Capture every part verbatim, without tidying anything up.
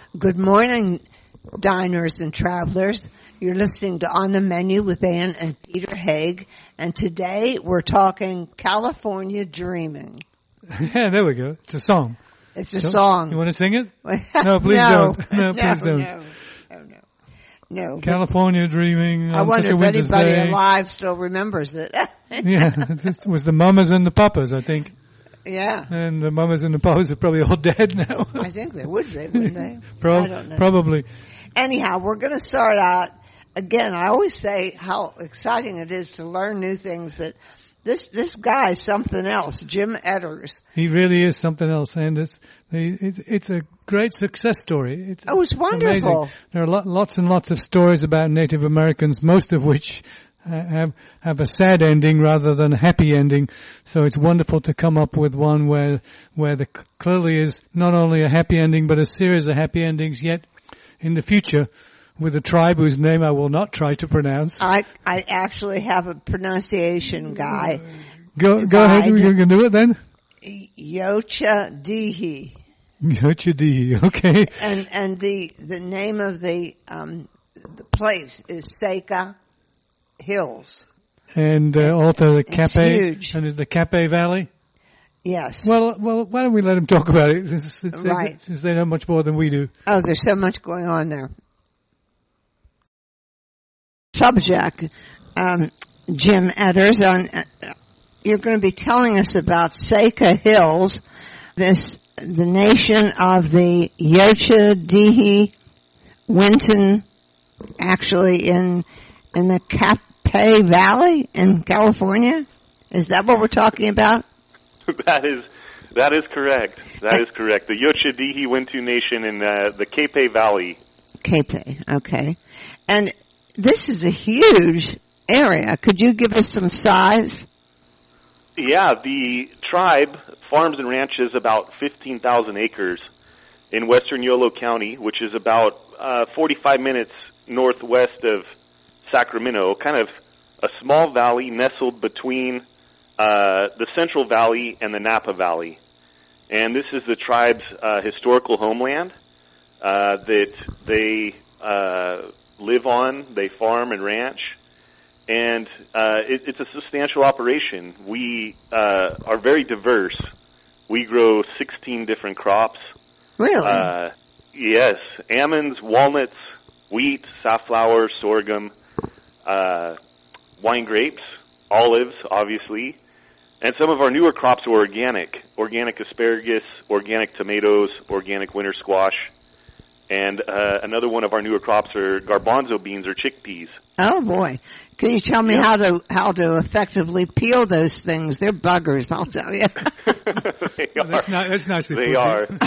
Good morning, diners and travelers. You're listening to On the Menu with Ann and Peter Haig, and today we're talking California Dreaming. Yeah, there we go. It's a song. It's a so, song. You want to sing it? No, please no. don't. No, please no, don't. No, no, no. No. California Dreaming on I wonder such a if winter's anybody day. alive still remembers it. Yeah, this was the Mamas and the Papas, I think. Yeah. And the Mamas and the Papas are probably all dead now. I think they would be, wouldn't they? Pro- I don't know. Probably. Anyhow, we're going to start out, again, I always say how exciting it is to learn new things, but this this guy is something else, Jim Etters. He really is something else, and it's, it's, it's a great success story. It's oh, it's wonderful. Amazing. There are lots and lots of stories about Native Americans, most of which have have a sad ending rather than a happy ending. So it's wonderful to come up with one where where the clearly is not only a happy ending but a series of happy endings. Yet in the future, with a tribe whose name I will not try to pronounce. I I actually have a pronunciation guy. Go go ahead. You can do it then. Yocha Dihi. Yocha Dihi. Okay. And and the the name of the um the place is Seika Hills. And uh, also the Cape and the Cape Valley. Yes. Well, well, why don't we let them talk about it since, since, right. since they know much more than we do. Oh, there's so much going on there. Subject, um, Jim Etters, on uh, you're going to be telling us about Seika Hills, this the nation of the Yocha Dihi Winton, actually in in the Cape Valley in California. Is that what we're talking about? That is that is correct. That is correct. The Yocha Dihi Wintu Nation in uh, the Cape Valley. Cape, okay. And this is a huge area. Could you give us some size? Yeah, the tribe farms and ranches about fifteen thousand acres in western Yolo County, which is about uh, forty-five minutes northwest of Sacramento, kind of a small valley nestled between uh, the Central Valley and the Napa Valley. And this is the tribe's uh, historical homeland uh, that they uh, live on, they farm and ranch, and uh, it, it's a substantial operation. We uh, are very diverse. We grow sixteen different crops. Really? Uh, yes, almonds, walnuts, wheat, safflower, sorghum, uh, wine grapes, olives, obviously, and some of our newer crops are organic, organic asparagus, organic tomatoes, organic winter squash, and uh, another one of our newer crops are garbanzo beans or chickpeas. Oh boy! Can you tell me yep. how to how to effectively peel those things? They're buggers, I'll tell you. They well, are. That's, not, that's nicely They put.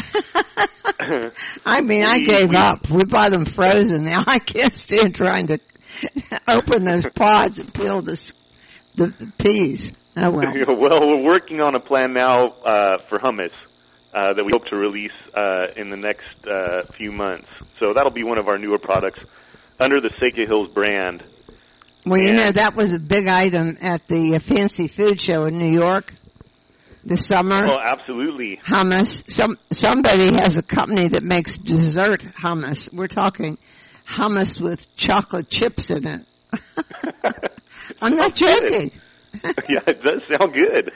are. I mean, we, I gave we, up. We buy them frozen now. I can't stand trying to open those pods and peel the the peas. Oh well. Well, we're working on a plan now uh, for hummus uh, that we hope to release uh, in the next uh, few months. So that'll be one of our newer products under the Seika Hills brand. Well, you and know, that was a big item at the Fancy Food Show in New York this summer. Oh, absolutely. Hummus. Some somebody has a company that makes dessert hummus. We're talking hummus with chocolate chips in it. I'm not joking. Yeah, it does sound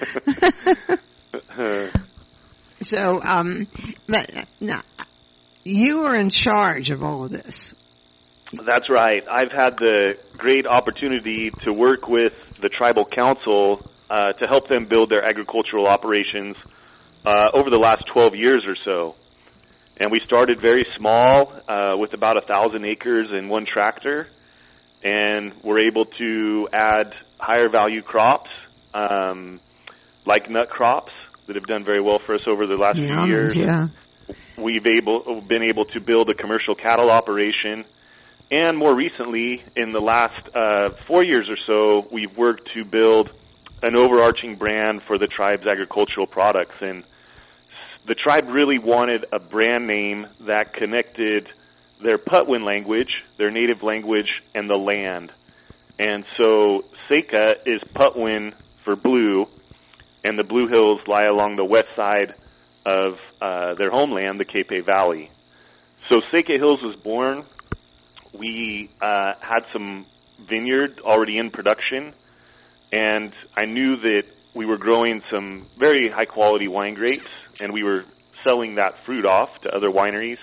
good. So, um, but now, you are in charge of all of this. That's right. I've had the great opportunity to work with the tribal council uh, to help them build their agricultural operations uh, over the last twelve years or so. And we started very small uh, with about a thousand acres and one tractor, and we're able to add higher value crops um, like nut crops that have done very well for us over the last yeah, few years. Yeah. We've able been able to build a commercial cattle operation, and more recently, in the last uh, four years or so, we've worked to build an overarching brand for the tribe's agricultural products. And the tribe really wanted a brand name that connected their Patwin language, their native language, and the land. And so Seika is Patwin for blue, and the Blue Hills lie along the west side of uh, their homeland, the Cape Valley. So Seca Hills was born. We uh, had some vineyard already in production, and I knew that we were growing some very high-quality wine grapes, and we were selling that fruit off to other wineries.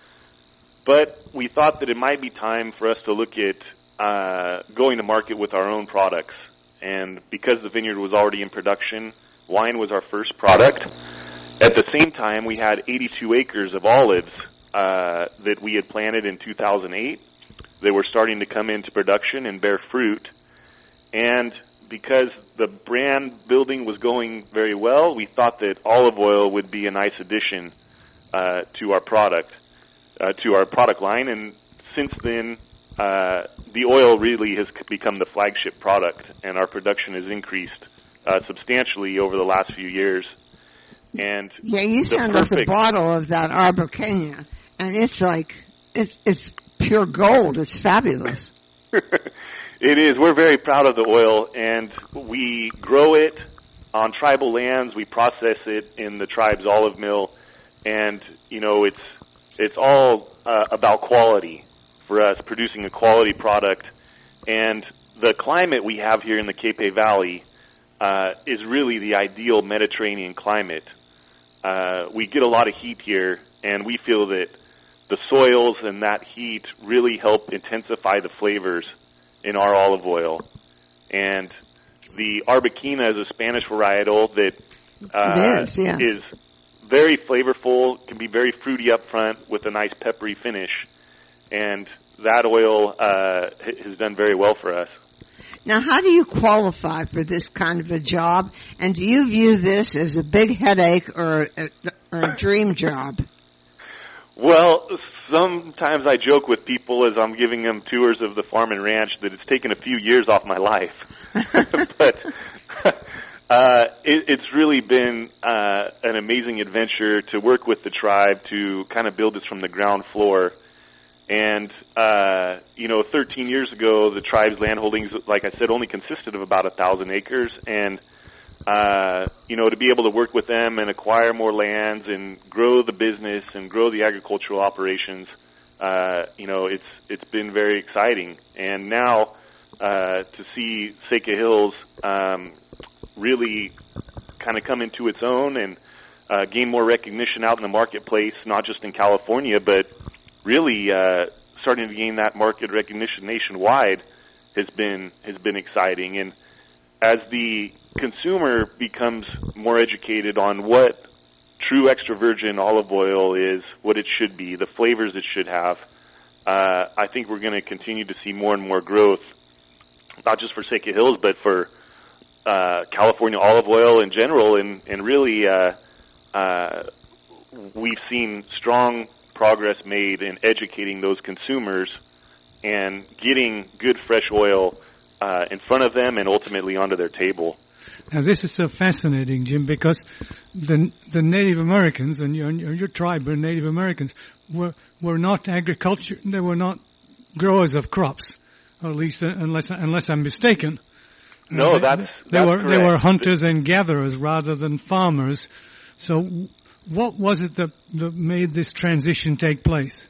But we thought that it might be time for us to look at uh, going to market with our own products. And because the vineyard was already in production, wine was our first product. At the same time, we had eighty-two acres of olives uh, that we had planted in two thousand eight. They were starting to come into production and bear fruit. And because the brand building was going very well, we thought that olive oil would be a nice addition uh, to our product, uh, to our product line. And since then, uh, the oil really has become the flagship product, and our production has increased uh, substantially over the last few years. And yeah, you sent us a bottle of that Araucania, and it's like it's it's pure gold. It's fabulous. It is. We're very proud of the oil, and we grow it on tribal lands. We process it in the tribe's olive mill, and you know it's it's all uh, about quality for us, producing a quality product. And the climate we have here in the Capay Valley uh, is really the ideal Mediterranean climate. Uh, we get a lot of heat here, and we feel that the soils and that heat really help intensify the flavors in our olive oil. And the Arbequina is a Spanish varietal that uh, it is, yeah. is very flavorful, can be very fruity up front with a nice peppery finish. And that oil uh, has done very well for us. Now, how do you qualify for this kind of a job? And do you view this as a big headache or a, or a dream job? Well, sometimes I joke with people as I'm giving them tours of the farm and ranch that it's taken a few years off my life. But uh, it, it's really been uh, an amazing adventure to work with the tribe to kind of build this from the ground floor. And, uh, you know, thirteen years ago, the tribe's land holdings, like I said, only consisted of about one thousand acres. And, uh, you know, to be able to work with them and acquire more lands and grow the business and grow the agricultural operations, uh, you know, it's it's been very exciting. And now uh, to see Seca Hills um, really kind of come into its own and uh, gain more recognition out in the marketplace, not just in California, but really uh, starting to gain that market recognition nationwide has been has been exciting. And as the consumer becomes more educated on what true extra virgin olive oil is, what it should be, the flavors it should have, uh, I think we're going to continue to see more and more growth, not just for Seca Hills, but for uh, California olive oil in general. And, and really, uh, uh, we've seen strong progress made in educating those consumers and getting good fresh oil uh, in front of them and ultimately onto their table. Now, this is so fascinating, Jim, because the the Native Americans and your, your tribe were Native Americans were were not agriculture. They were not growers of crops, or at least uh, unless unless I'm mistaken. No, they, that's, they that's were correct. They were hunters and gatherers rather than farmers. So, what was it that, that made this transition take place?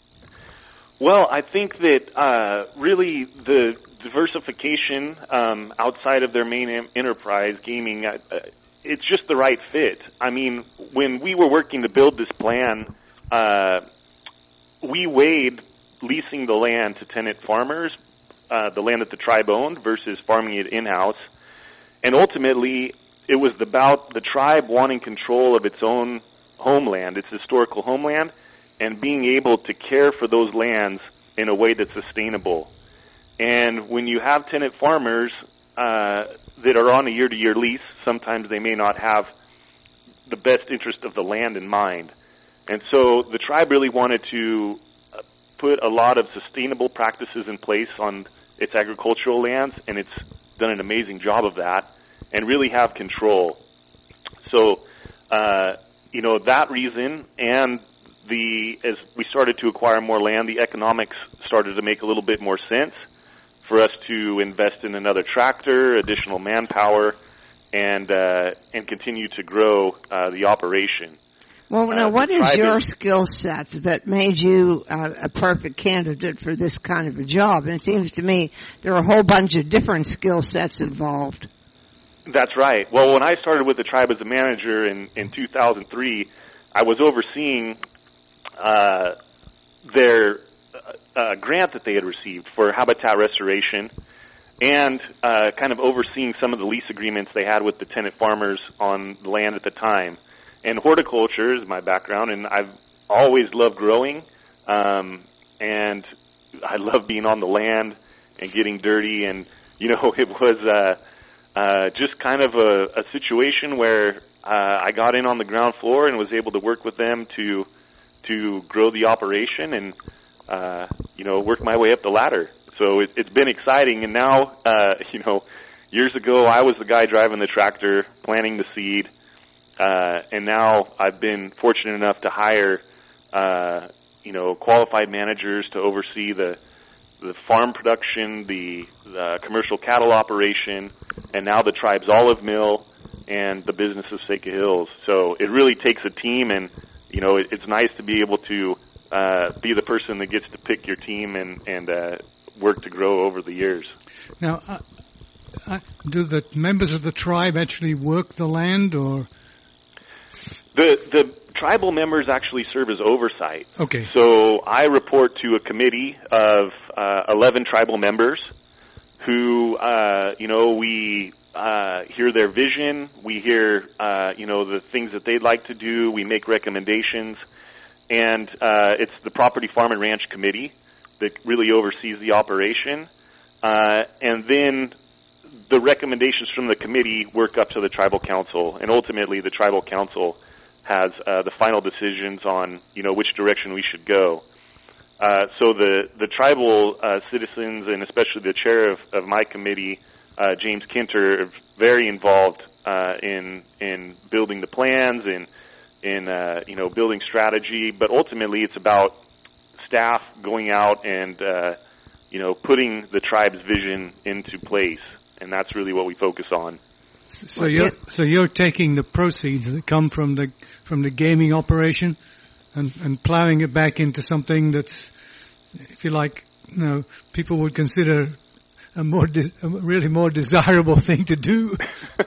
Well, I think that uh, really the diversification um, outside of their main em- enterprise, gaming, uh, it's just the right fit. I mean, when we were working to build this plan, uh, we weighed leasing the land to tenant farmers, uh, the land that the tribe owned, versus farming it in-house. And ultimately, it was about the tribe wanting control of its own homeland, its historical homeland, and being able to care for those lands in a way that's sustainable. And when you have tenant farmers uh, that are on a year-to-year lease, sometimes they may not have the best interest of the land in mind. And so the tribe really wanted to put a lot of sustainable practices in place on its agricultural lands, and it's done an amazing job of that, and really have control. So, uh, you know, that reason, and the as we started to acquire more land, the economics started to make a little bit more sense for us to invest in another tractor, additional manpower, and uh, and continue to grow uh, the operation. Well, now, uh, what the is tribe your skill set that made you uh, a perfect candidate for this kind of a job? And it seems to me there are a whole bunch of different skill sets involved. That's right. Well, when I started with the tribe as a manager in, in two thousand three, I was overseeing uh, their uh, grant that they had received for habitat restoration and uh, kind of overseeing some of the lease agreements they had with the tenant farmers on the land at the time. And horticulture is my background, and I've always loved growing, um, and I love being on the land and getting dirty. And, you know, it was uh, uh, just kind of a, a situation where uh, I got in on the ground floor and was able to work with them to to grow the operation and, uh, you know, work my way up the ladder. So it, it's been exciting. And now, uh, you know, years ago I was the guy driving the tractor, planting the seed. Uh, and now I've been fortunate enough to hire, uh, you know, qualified managers to oversee the the farm production, the, the commercial cattle operation, and now the tribe's olive mill and the business of Seca Hills. So it really takes a team, and you know, it, it's nice to be able to uh, be the person that gets to pick your team and and uh, work to grow over the years. Now, uh, uh, do the members of the tribe actually work the land, or? The the tribal members actually serve as oversight. Okay. So I report to a committee of uh, eleven tribal members who, uh, you know, we uh, hear their vision. We hear, uh, you know, the things that they'd like to do. We make recommendations. And uh, it's the Property, Farm, and Ranch Committee that really oversees the operation. Uh, and then the recommendations from the committee work up to the tribal council. And ultimately, the tribal council has uh, the final decisions on, you know, which direction we should go. Uh, so the the tribal uh, citizens, and especially the chair of, of my committee, uh, James Kinter, are very involved uh, in in building the plans and in uh, you know building strategy. But ultimately, it's about staff going out and uh, you know putting the tribe's vision into place, and that's really what we focus on. So you're so you're taking the proceeds that come from the from the gaming operation and, and plowing it back into something that's, if you like, you know, people would consider a more de- a really more desirable thing to do.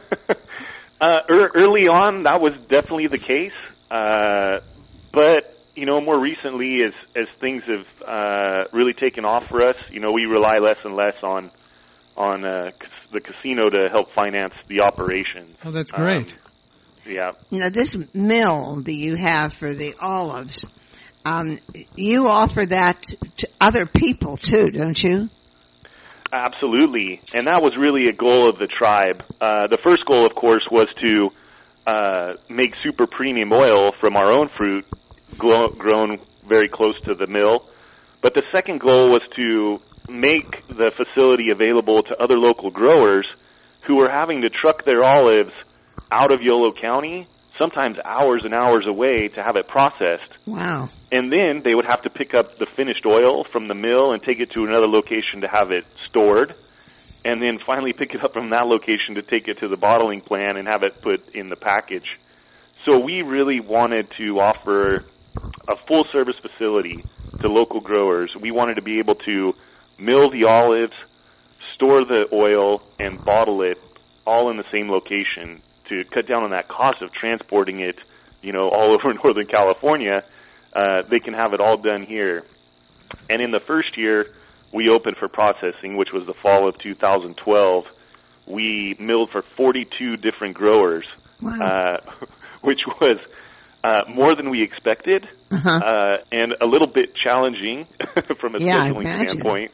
uh, er- early on, that was definitely the case, uh, but you know, more recently, as as things have uh, really taken off for us, you know, we rely less and less on. on uh, the casino to help finance the operation. Oh, that's great. Um, yeah. You know, this mill that you have for the olives, um, you offer that to other people too, don't you? Absolutely. And that was really a goal of the tribe. Uh, the first goal, of course, was to uh, make super premium oil from our own fruit, glow- grown very close to the mill. But the second goal was to make the facility available to other local growers who were having to truck their olives out of Yolo County, sometimes hours and hours away, to have it processed. Wow. And then they would have to pick up the finished oil from the mill and take it to another location to have it stored, and then finally pick it up from that location to take it to the bottling plant and have it put in the package. So we really wanted to offer a full-service facility to local growers. We wanted to be able to mill the olives, store the oil, and bottle it all in the same location to cut down on that cost of transporting it, you know, all over Northern California. Uh, they can have it all done here. And in the first year, we opened for processing, which was the fall of two thousand twelve. We milled for forty-two different growers, wow. uh, which was uh, more than we expected, uh-huh. uh, and a little bit challenging from a yeah, scheduling standpoint.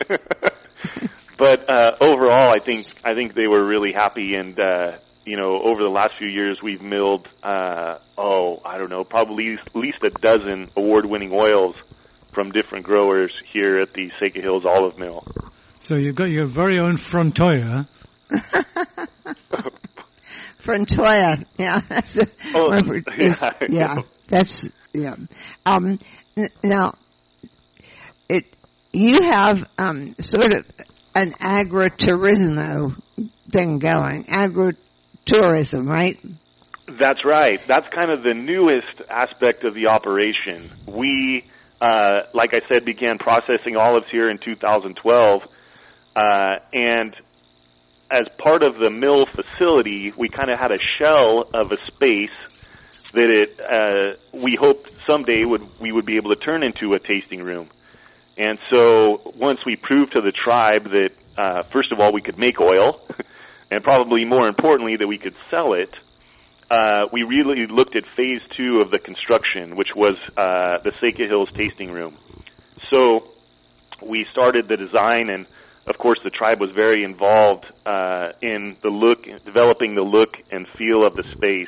But uh, overall, I think I think they were really happy, and uh, you know, over the last few years, we've milled uh, oh, I don't know, probably at least a dozen award-winning oils from different growers here at the Seca Hills Olive Mill. So you've got your very own Frontoya. Frontoya, yeah. That's a, oh, yeah, yeah, that's yeah. Um, n- now, it you have um, sort of an agritourismo thing going, agritourism, right? That's right. That's kind of the newest aspect of the operation. We, uh, like I said, began processing olives here in two thousand twelve, uh, and as part of the mill facility, we kind of had a shell of a space that it, uh, we hoped someday would we would be able to turn into a tasting room. And so once we proved to the tribe that, uh, first of all, we could make oil, and probably more importantly, that we could sell it, uh, we really looked at phase two of the construction, which was uh, the Seca Hills tasting room. So we started the design, and of course the tribe was very involved uh, in the look, developing the look and feel of the space.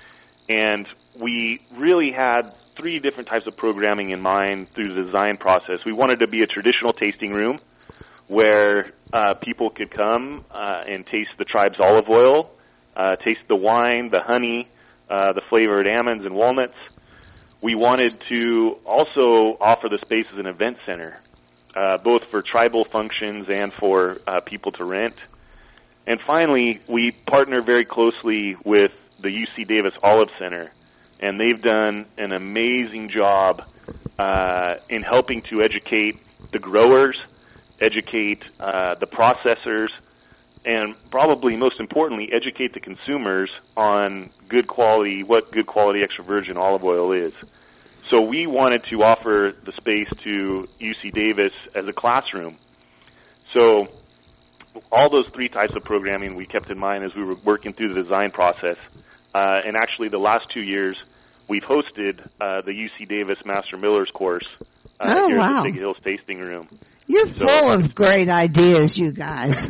And we really had three different types of programming in mind through the design process. We wanted to be a traditional tasting room where uh, people could come uh, and taste the tribe's olive oil, uh, taste the wine, the honey, uh, the flavored almonds and walnuts. We wanted to also offer the space as an event center, uh, both for tribal functions and for uh, people to rent. And finally, we partner very closely with the U C Davis Olive Center, and they've done an amazing job uh, in helping to educate the growers, educate uh, the processors, and probably most importantly, educate the consumers on good quality, what good quality extra virgin olive oil is. So we wanted to offer the space to U C Davis as a classroom. So all those three types of programming we kept in mind as we were working through the design process. Uh, and actually the last two years, we've hosted uh, the U C Davis Master Miller's course uh, oh, here wow. at the Seca Hills Tasting Room. You're So- full of great ideas, you guys.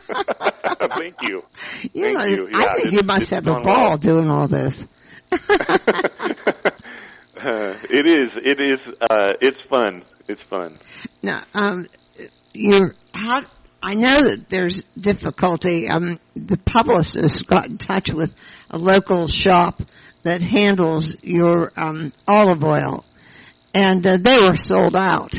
Thank you. You Thank know, you. I Yeah, think it's- you must it's have a gone ball well. doing all this. uh, it is. It is. Uh, it's fun. It's fun. Now, um, you're how. I know that there's difficulty. Um, the publicist got in touch with a local shop that handles your um, olive oil, and uh, they were sold out.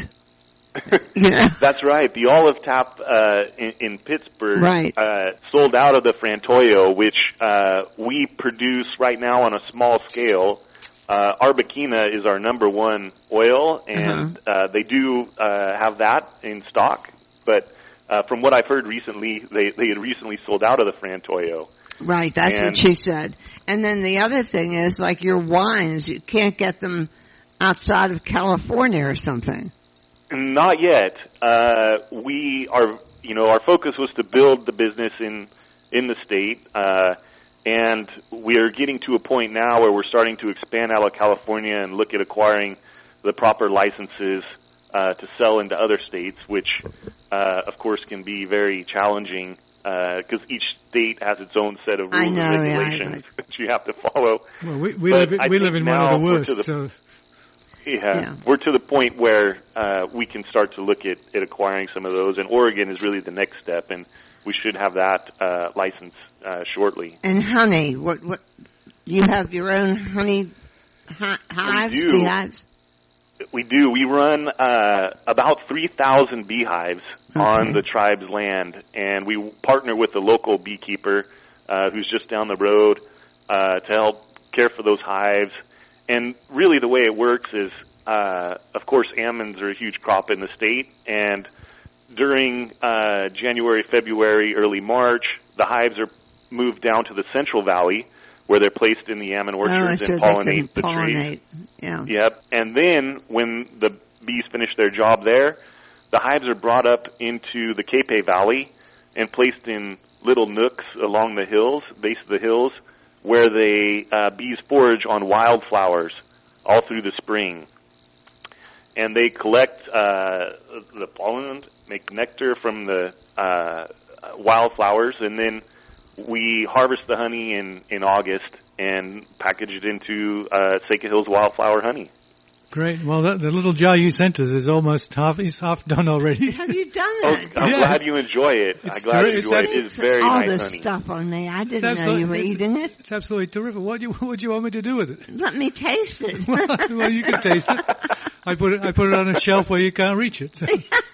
You know? That's right. The Olive Tap uh, in, in Pittsburgh Right. uh, sold out of the Frantoio, which uh, we produce right now on a small scale. Uh, Arbequina is our number one oil, and Uh-huh. uh, they do uh, have that in stock. But uh, from what I've heard recently, they, they had recently sold out of the Frantoio. Right, that's And- what she said. And then the other thing is, like your wines, you can't get them outside of California or something. Not yet. Uh, we are, you know, our focus was to build the business in in the state, uh, and we are getting to a point now where we're starting to expand out of California and look at acquiring the proper licenses uh, to sell into other states, which, uh, of course, can be very challenging because each state has its own set of rules I know, and yeah, I regulations know. that you have to follow. Well, we, we But live I we think live in one now of the we're worst. to the- So Yeah, Yeah. we're to the point where uh, we can start to look at, at acquiring some of those, and Oregon is really the next step, and we should have that uh, license uh, shortly. And honey, what what you have your own honey hi- hives, do. beehives? We do. We run uh, about three thousand beehives Okay. on the tribe's land, and we partner with the local beekeeper uh, who's just down the road uh, to help care for those hives. And really the way it works is, uh, of course, almonds are a huge crop in the state, and during uh, January, February, early March, the hives are moved down to the Central Valley, where they're placed in the almond Oh, orchards so and they pollinate can the trees. pollinate. Yeah. Yep. And then when the bees finish their job there, the hives are brought up into the Capay Valley and placed in little nooks along the hills, base of the hills, where they uh, bees forage on wildflowers all through the spring. And they collect uh, the pollen, make nectar from the uh, wildflowers, and then we harvest the honey in, in August and package it into uh, Seca Hills wildflower honey. great. Well, that, the little jar you sent us is almost half is half done already. Have you done Oh, it? I'm Yes. glad you enjoy it. I'm It's glad you ter- it's enjoy it. abs- It's very all nice this honey. stuff on me. I It's didn't know you were absolutely- eating it. It's absolutely terrific. What do you what do you want me to do with it? Let me taste it. Well, you can taste it. I put it I put it on a shelf where you can't reach it, so,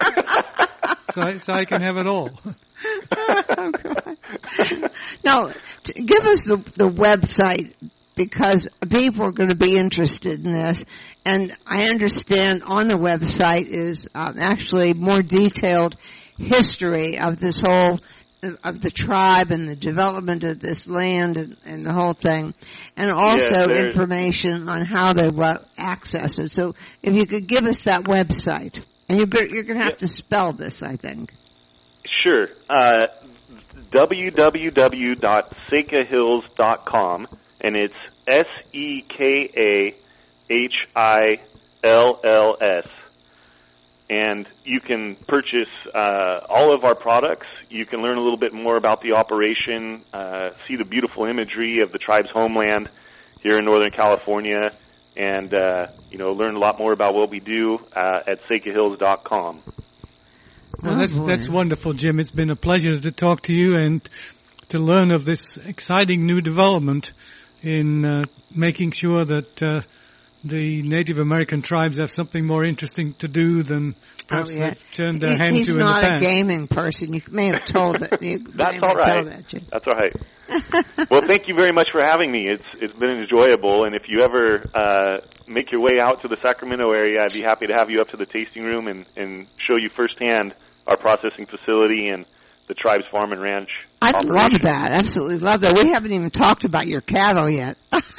so, I, so I can have it all. Oh, God. Now, t- give us the, the website because people are going to be interested in this. And I understand on the website is um, actually more detailed history of this whole, of the tribe and the development of this land and, and the whole thing. And also yes, information on how to uh, access it. So if you could give us that website. And you're, you're going to have to spell this, I think. Sure. Uh, w w w dot seika hills dot com, and it's S E K A H I L L S. And you can purchase uh, all of our products. You can learn a little bit more about the operation, uh, see the beautiful imagery of the tribe's homeland here in Northern California, and uh, you know, learn a lot more about what we do uh, at seika hills dot com. Well, oh, that's boy. that's wonderful, Jim. It's been a pleasure to talk to you and to learn of this exciting new development in uh, making sure that uh, the Native American tribes have something more interesting to do than perhaps oh, yeah. they've turned their he, hand he's to in the not past. a gaming person. You may have told that. You That's may all have right. told that, Jim. That's all right. Well, thank you very much for having me. It's it's been enjoyable, and if you ever uh, make your way out to the Sacramento area, I'd be happy to have you up to the tasting room and, and show you firsthand our processing facility and the tribe's farm and ranch. I'd operation. love that. Absolutely love that. We haven't even talked about your cattle yet.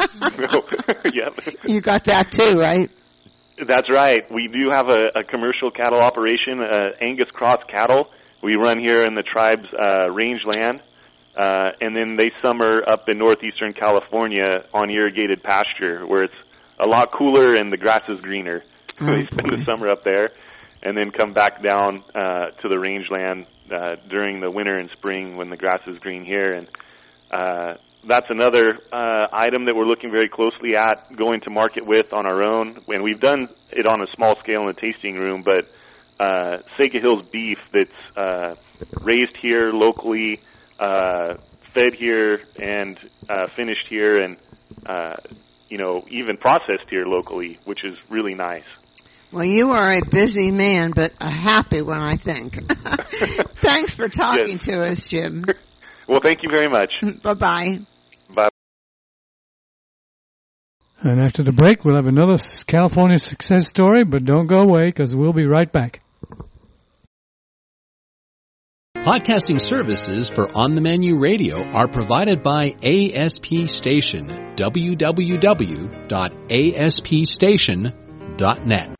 Yep. You got that too, right? That's right. We do have a, a commercial cattle operation, uh, Angus Cross cattle. We run here in the tribe's uh, rangeland, uh, and then they summer up in northeastern California on irrigated pasture, where it's a lot cooler and the grass is greener. Oh, they spend boy. the summer up there, and then come back down uh, to the rangeland uh, during the winter and spring when the grass is green here. And uh, that's another uh, item that we're looking very closely at going to market with on our own. And we've done it on a small scale in the tasting room, but uh, Seika Hills beef that's uh, raised here locally, uh, fed here, and uh, finished here, and uh, you know, even processed here locally, which is really nice. Well, you are a busy man, but a happy one, I think. Thanks for talking Yes. to us, Jim. Well, thank you very much. Bye-bye. Bye. And after the break, we'll have another California success story, but don't go away because we'll be right back. Podcasting services for On the Menu Radio are provided by A S P Station, w w w dot a s p station dot net.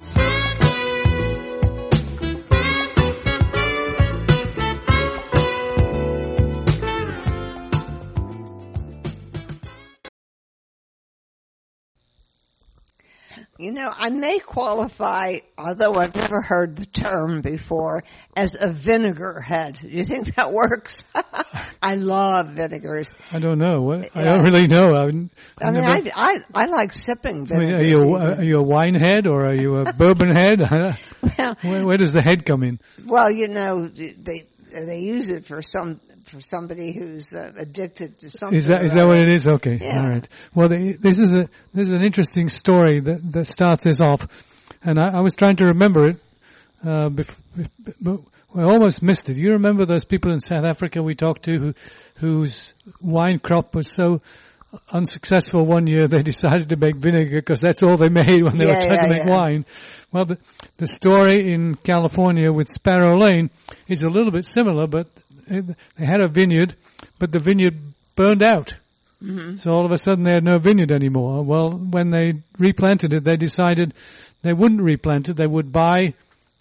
You know, I may qualify, although I've never heard the term before, as a vinegar head. Do you think that works? I love vinegars. I don't know. What, I Yeah. don't really know. I, mean, I mean, I, I, I like sipping I mean, vinegars. are you a, even. are you a wine head or are you a bourbon head? well, where, where does the head come in? well, you know, they they use it for some for somebody who's uh, addicted to something. Is that or is that what other. it is? Okay, Yeah. all right. Well, the, this is a this is an interesting story that that starts this off, and I, I was trying to remember it, uh, bef- bef- but I almost missed it. You remember those people in South Africa we talked to who whose wine crop was so unsuccessful one year they decided to make vinegar because that's all they made when they Yeah, were trying yeah, to make yeah. wine. Well, the, the story in California with Sparrow Lane is a little bit similar, but they had a vineyard, but the vineyard burned out. Mm-hmm. So all of a sudden they had no vineyard anymore. Well, when they replanted it, they decided they wouldn't replant it. They would buy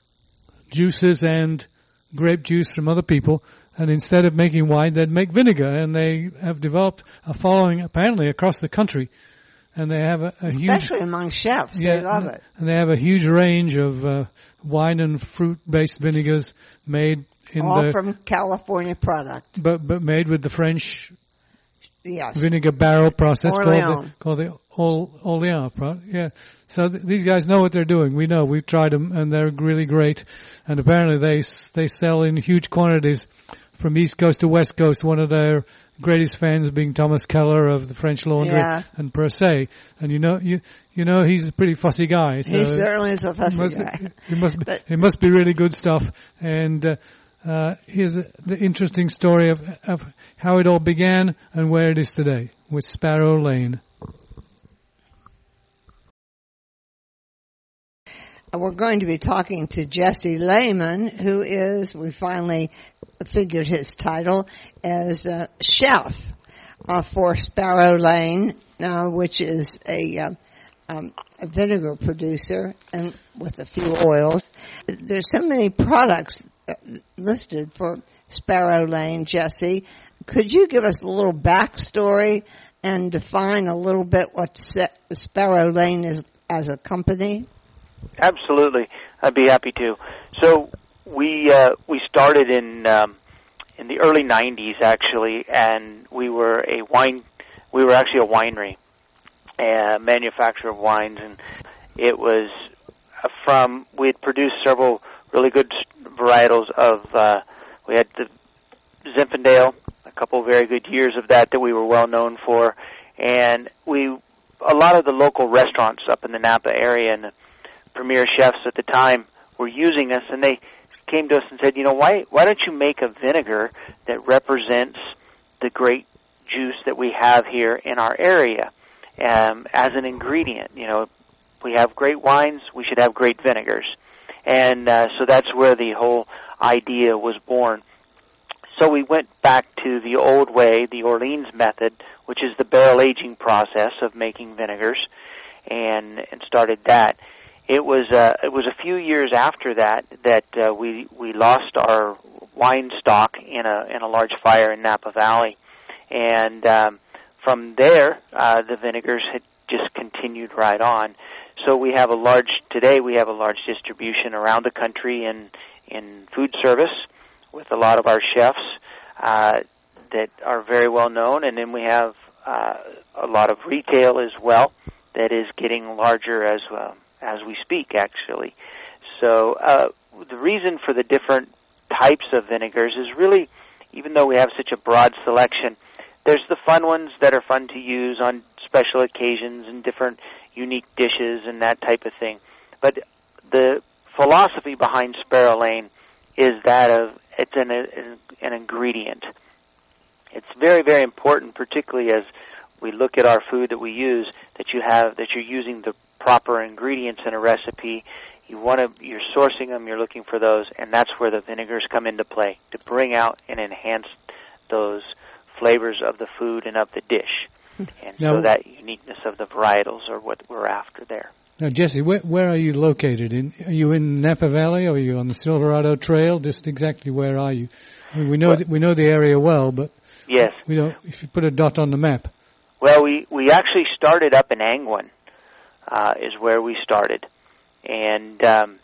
juices and grape juice from other people, and instead of making wine, they'd make vinegar. And they have developed a following apparently across the country. And they have a, a huge... Especially among chefs. Yeah, they love and, it. and they have a huge range of uh, wine and fruit-based vinegars made in All the... from California product. But, but made with the French Yes. vinegar barrel process Orleans. called the, called the Ol- Orleans. Pro- yeah. So th- these guys know what they're doing. We know. We've tried them, and they're really great. And apparently they s- they sell in huge quantities from East Coast to West Coast. One of their greatest fans being Thomas Keller of the French Laundry Yeah. and Per Se. And you know, you you know he's a pretty fussy guy. So He certainly is a fussy it must, guy. It must be But- it must be really good stuff. And uh, uh, here's a, the interesting story of of how it all began and where it is today with Sparrow Lane. we're going to be talking to Jesse Lehman, who is, we finally figured his title, as a chef uh, for Sparrow Lane, uh, which is a, uh, um, a vinegar producer and with a few oils. There's so many products listed for Sparrow Lane, Jesse. Could you give us a little backstory and define a little bit what Sparrow Lane is as a company? Absolutely, I'd be happy to. So we uh, we started in um, in the early nineties, actually, and we were a wine. We were actually a winery, a manufacturer of wines, and it was from. We had produced several really good varietals of. Uh, we had the Zinfandel, a couple of very good years of that that we were well known for, and we a lot of the local restaurants up in the Napa area and the premier chefs at the time were using us, and they came to us and said, you know, why why don't you make a vinegar that represents the great juice that we have here in our area um, as an ingredient? You know, we have great wines, we should have great vinegars. And uh, so that's where the whole idea was born. So we went back to the old way, the Orleans method, which is the barrel aging process of making vinegars, and, and started that. It was uh, it was a few years after that that uh, we we lost our wine stock in a in a large fire in Napa Valley, and um, from there uh, the vinegars had just continued right on. So we have a large today we have a large distribution around the country in in food service with a lot of our chefs uh, that are very well known, and then we have uh, a lot of retail as well that is getting larger as well. As we speak, actually. So uh, the reason for the different types of vinegars is really, even though we have such a broad selection, there's the fun ones that are fun to use on special occasions and different unique dishes and that type of thing. But the philosophy behind Sparrow Lane is that of it's an, an, an ingredient. It's very, very important, particularly as we look at our food that we use, that you have that you're using the proper ingredients in a recipe. You want to, you're sourcing them, you're looking for those, and that's where the vinegars come into play, to bring out and enhance those flavors of the food and of the dish. And now, so that uniqueness of the varietals are what we're after there. Now, Jesse, where, where are you located? In, are you in Napa Valley, or are you on the Silverado Trail? Just exactly where are you? I mean, we know well, we know the area well, but yes, we don't. If you put a dot on the map. Well, we we actually started up in Angwin. Uh, is where we started. And um,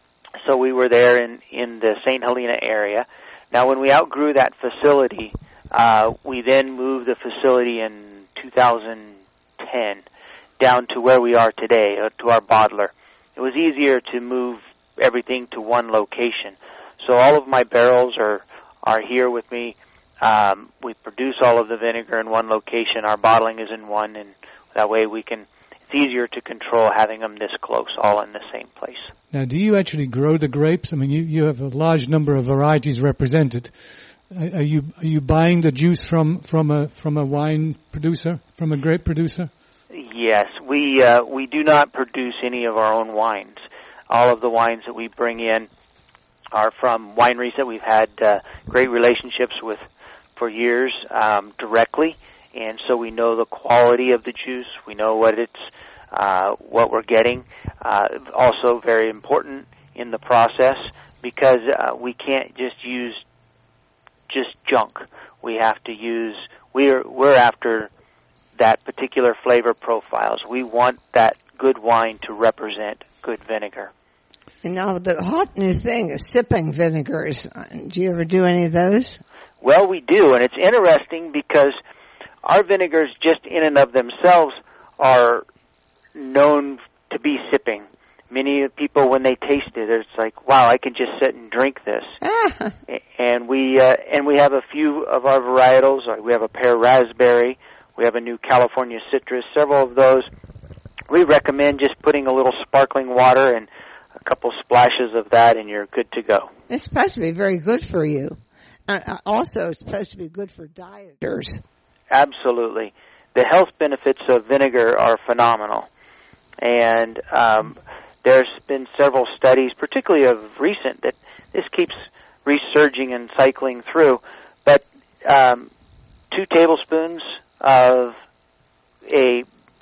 so we were there in, in the Saint Helena area. Now, when we outgrew that facility, uh, we then moved the facility in two thousand ten down to where we are today, uh, to our bottler. It was easier to move everything to one location. So all of my barrels are, are here with me. Um, we produce all of the vinegar in one location. Our bottling is in one, and that way we can... It's easier to control having them this close, all in the same place. Now, do you actually grow the grapes? I mean, you, you have a large number of varieties represented. Are you are you buying the juice from, from a from a wine producer, from a grape producer? Yes, we uh, we do not produce any of our own wines. All of the wines that we bring in are from wineries that we've had uh, great relationships with for years um, directly. And so we know the quality of the juice. We know what it's, uh, what we're getting. Uh, also very important in the process, because uh, we can't just use just junk. We have to use. We're we're after that particular flavor profiles. We want that good wine to represent good vinegar. And now the hot new thing is sipping vinegars. Do you ever do any of those? Well, we do, and it's interesting because our vinegars, just in and of themselves, are known to be sipping. Many people, when they taste it, it's like, wow, I can just sit and drink this. Ah. And we uh, and we have a few of our varietals. We have a pear raspberry. We have a new California citrus. Several of those. We recommend just putting a little sparkling water and a couple splashes of that, and you're good to go. It's supposed to be very good for you. Uh, also, it's supposed to be good for dieters. Absolutely. The health benefits of vinegar are phenomenal. And um, there's been several studies, particularly of recent, that this keeps resurging and cycling through. But um, two tablespoons of a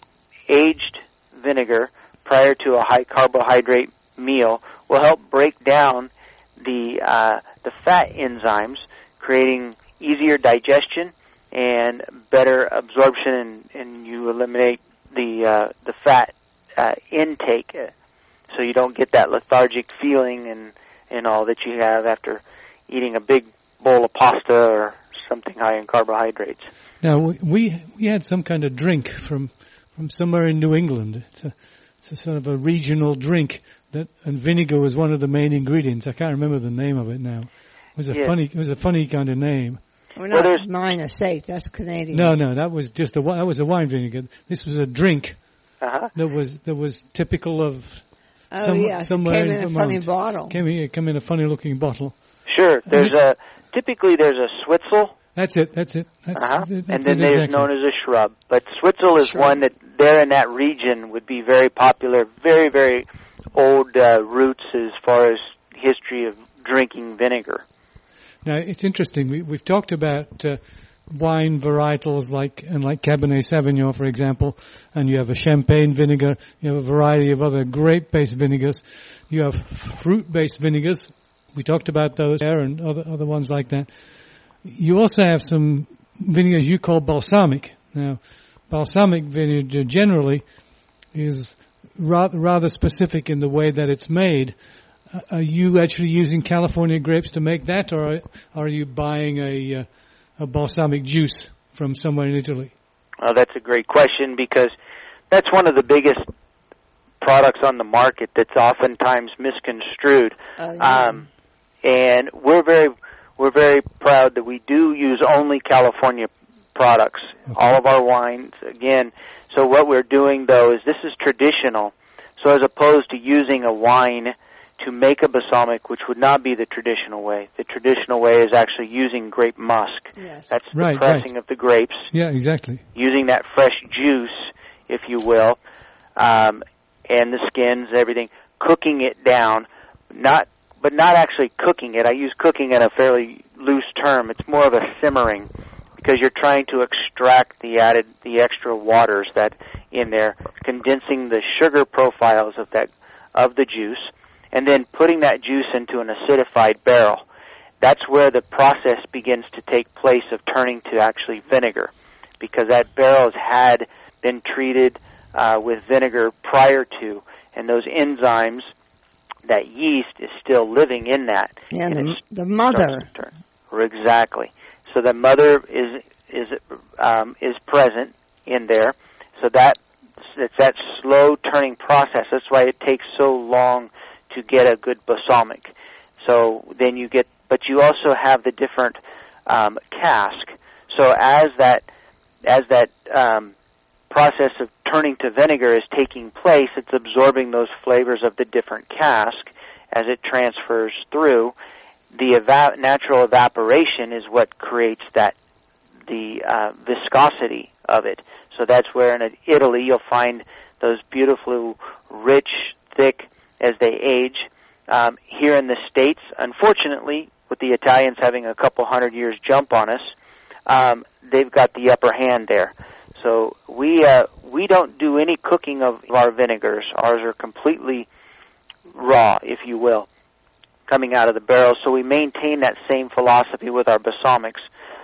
aged vinegar prior to a high carbohydrate meal will help break down the uh, the fat enzymes, creating easier digestion and better absorption, and, and you eliminate the uh, the fat uh, intake, uh, so you don't get that lethargic feeling and and all that you have after eating a big bowl of pasta or something high in carbohydrates. Now we we had some kind of drink from from somewhere in New England. It's a, it's a sort of a regional drink that, and vinegar was one of the main ingredients. I can't remember the name of it now. It was a yeah. funny it was a funny kind of name. Well, not well, minus eight. That's Canadian. No, no, that was just a that was a wine vinegar. This was a drink uh-huh. that was that was typical of. Oh some, yes, somewhere came in, in a funny Vermont. bottle. Came in, came in a funny looking bottle. Sure. There's a typically there's a Switzel. That's it. That's it. That's, Uh-huh. that's and it then there's exactly. known as a shrub. But Switzel is Shrub. one that there in that region would be very popular, very, very old uh, roots as far as history of drinking vinegar. Now it's interesting. We, we've talked about uh, wine varietals like and like Cabernet Sauvignon, for example, and you have a champagne vinegar. You have a variety of other grape-based vinegars. You have fruit-based vinegars. We talked about those there and other other ones like that. You also have some vinegars you call balsamic. Now, balsamic vinegar generally is rather, rather specific in the way that it's made. Uh, are you actually using California grapes to make that, or are you buying a, uh, a balsamic juice from somewhere in Italy? Well, that's a great question, because that's one of the biggest products on the market that's oftentimes misconstrued. Oh, yeah. Um, and we're very we're very proud that we do use only California products. Okay. All of our wines, again. So what we're doing, though, is this is traditional. So as opposed to using a wine to make a balsamic, which would not be the traditional way. The traditional way is actually using grape musk. Yes. That's the Right, pressing right. of the grapes, Yeah, exactly. using that fresh juice, if you will, um, and the skins, everything, cooking it down, not, but not actually cooking it. I use cooking in a fairly loose term. It's more of a simmering, because you're trying to extract the added, the extra waters that in there, condensing the sugar profiles of that, of the juice, and then putting that juice into an acidified barrel. That's where the process begins to take place of turning to actually vinegar, because that barrel has had been treated uh, with vinegar prior to, and those enzymes, that yeast is still living in that. Yeah, and the, it the mother. starts to turn. Exactly. So the mother is is um, is present in there. So that it's that slow turning process. That's why it takes so long to get a good balsamic. So then you get, but you also have the different um, cask. So as that as that um, process of turning to vinegar is taking place, it's absorbing those flavors of the different cask as it transfers through. The eva- natural evaporation is what creates that the uh, viscosity of it. So that's where in Italy you'll find those beautiful, rich, thick as they age. Um, here in the States, unfortunately, with the Italians having a couple hundred years jump on us, um, they've got the upper hand there. So we uh, we don't do any cooking of our vinegars. Ours are completely raw, if you will, coming out of the barrel. So we maintain that same philosophy with our balsamics.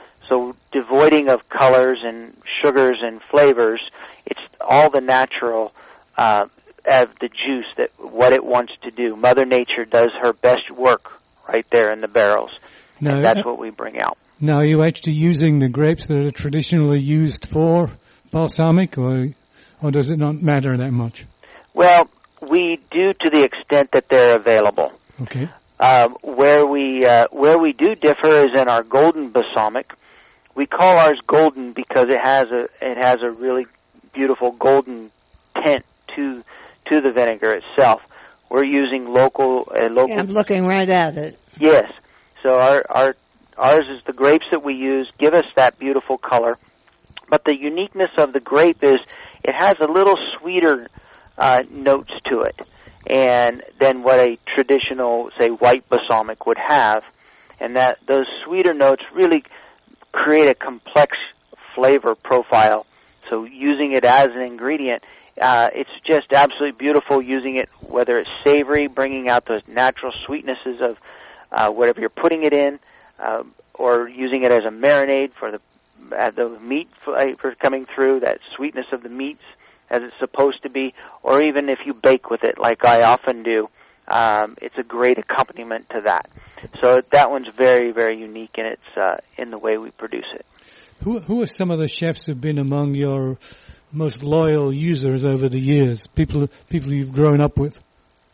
So devoiding of colors and sugars and flavors, it's all the natural uh, of the juice, that what it wants to do. Mother Nature does her best work right there in the barrels. Now, and that's what we bring out. Now, are you actually using the grapes that are traditionally used for balsamic, or or does it not matter that much? Well, we do to the extent that they're available. Okay. Um, where we uh, where we do differ is in our golden balsamic. We call ours golden because it has a it has a really beautiful golden tint to to the vinegar itself. We're using local uh, local. Yeah, I'm looking right at it. Yes. So our our ours is the grapes that we use give us that beautiful color. But the uniqueness of the grape is it has a little sweeter uh, notes to it, and than what a traditional, say, white balsamic would have. And that those sweeter notes really create a complex flavor profile. So using it as an ingredient, uh, it's just absolutely beautiful using it, whether it's savory, bringing out those natural sweetnesses of uh, whatever you're putting it in, uh, or using it as a marinade for the uh, the meat flavor coming through, that sweetness of the meats as it's supposed to be, or even if you bake with it like I often do, um, it's a great accompaniment to that. So that one's very, very unique in its uh, in the way we produce it. Who who are some of the chefs who've been among your most loyal users over the years? People people you've grown up with.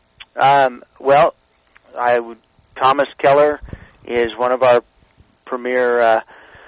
Um, well, I would, Thomas Keller is one of our premier uh,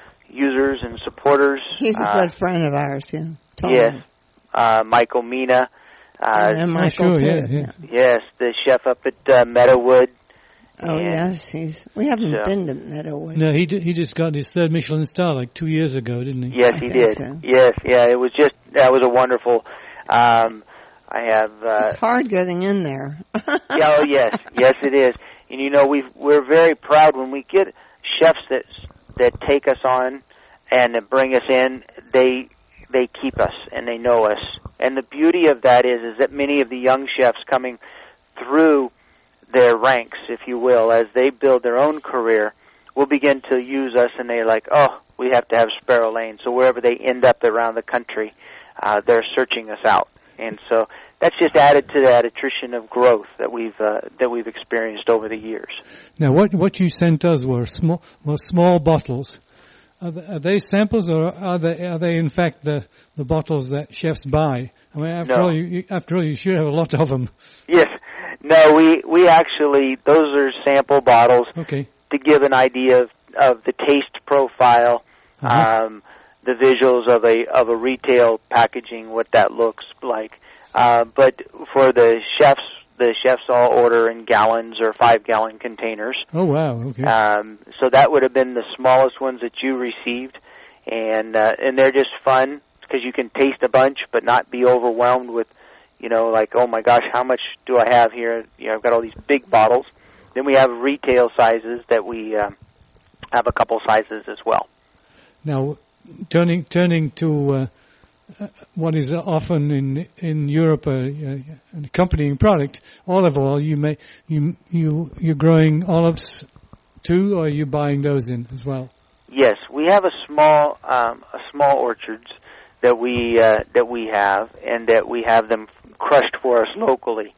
users and supporters. He's a uh, good friend of ours. Yeah. Tom. Yes, uh, Michael Mina. Uh, and Michael oh, sure, too. yeah, yeah. Yes, the chef up at uh, Meadowood. Oh And yes, he's. We haven't so- been to Meadowood. No, he d- he just got his third Michelin star like two years ago, didn't he? Yes, I he think did. so. Yes, yeah, it was just, that was a wonderful, um, I have, uh, It's hard getting in there. yeah, oh, yes, yes it is. And you know, we we're very proud when we get chefs that that take us on and that bring us in, they they keep us and they know us. And the beauty of that is, is that many of the young chefs coming through their ranks, if you will, as they build their own career, will begin to use us, and they're like, oh, we have to have Sparrow Lane. So wherever they end up around the country, uh, they're searching us out. And so that's just added to that attrition of growth that we've uh, that we've experienced over the years. Now, what what you sent us were small were small bottles. Are they, are they samples, or are they are they in fact the, the bottles that chefs buy? I mean, after No. all, you, you, after all, you should have a lot of them. Yes. No, we, we actually, those are sample bottles Okay. to give an idea of, of the taste profile, Uh-huh. um, the visuals of a of a retail packaging, what that looks like. Uh, but for the chefs, the chefs all order in gallons or five gallon containers. Oh wow. Okay. Um, so that would have been the smallest ones that you received, and uh, and they're just fun because you can taste a bunch but not be overwhelmed with, you know, like, oh my gosh, how much do I have here? You know, I've got all these big bottles. Then we have retail sizes that we uh, have a couple sizes as well. Now, turning turning to uh, uh, what is often in in Europe a, a, an accompanying product, olive oil. You may you you you're growing olives too, or are you buying those in as well? Yes, we have a small um, a small orchards that we uh, that we have, and that we have them crushed for us locally.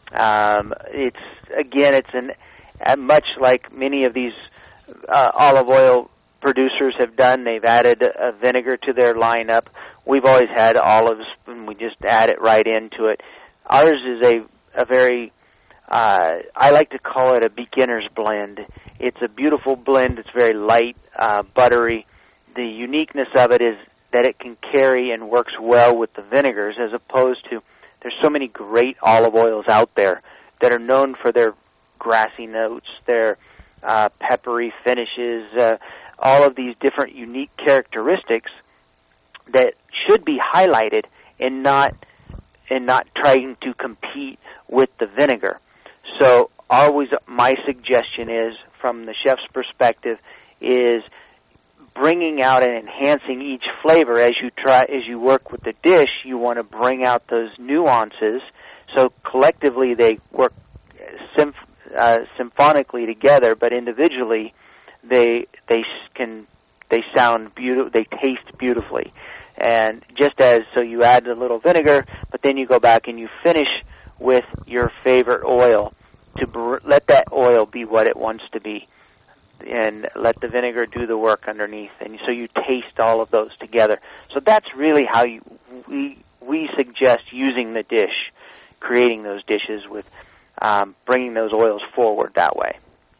Um, it's again, it's an uh, much like many of these uh, olive oil producers have done. They've added a vinegar to their lineup. We've always had olives, and we just add it right into it. Ours is a a very uh, I like to call it a beginner's blend. It's a beautiful blend. It's very light, uh, buttery. The uniqueness of it is that it can carry and works well with the vinegars, as opposed to, there's so many great olive oils out there that are known for their grassy notes, their uh, peppery finishes, uh, all of these different unique characteristics that should be highlighted and not and not trying to compete with the vinegar. So always my suggestion is, from the chef's perspective, is bringing out and enhancing each flavor as you try as you work with the dish. You want to bring out those nuances, so collectively they work symph- uh, symphonically together, but individually they they can they sound beautiful, they taste beautifully. And just as so, you add a little vinegar, but then you go back and you finish with your favorite oil to br- let that oil be what it wants to be, and let the vinegar do the work underneath, and so you taste all of those together. So that's really how you, we we suggest using the dish, creating those dishes with um, bringing those oils forward that way.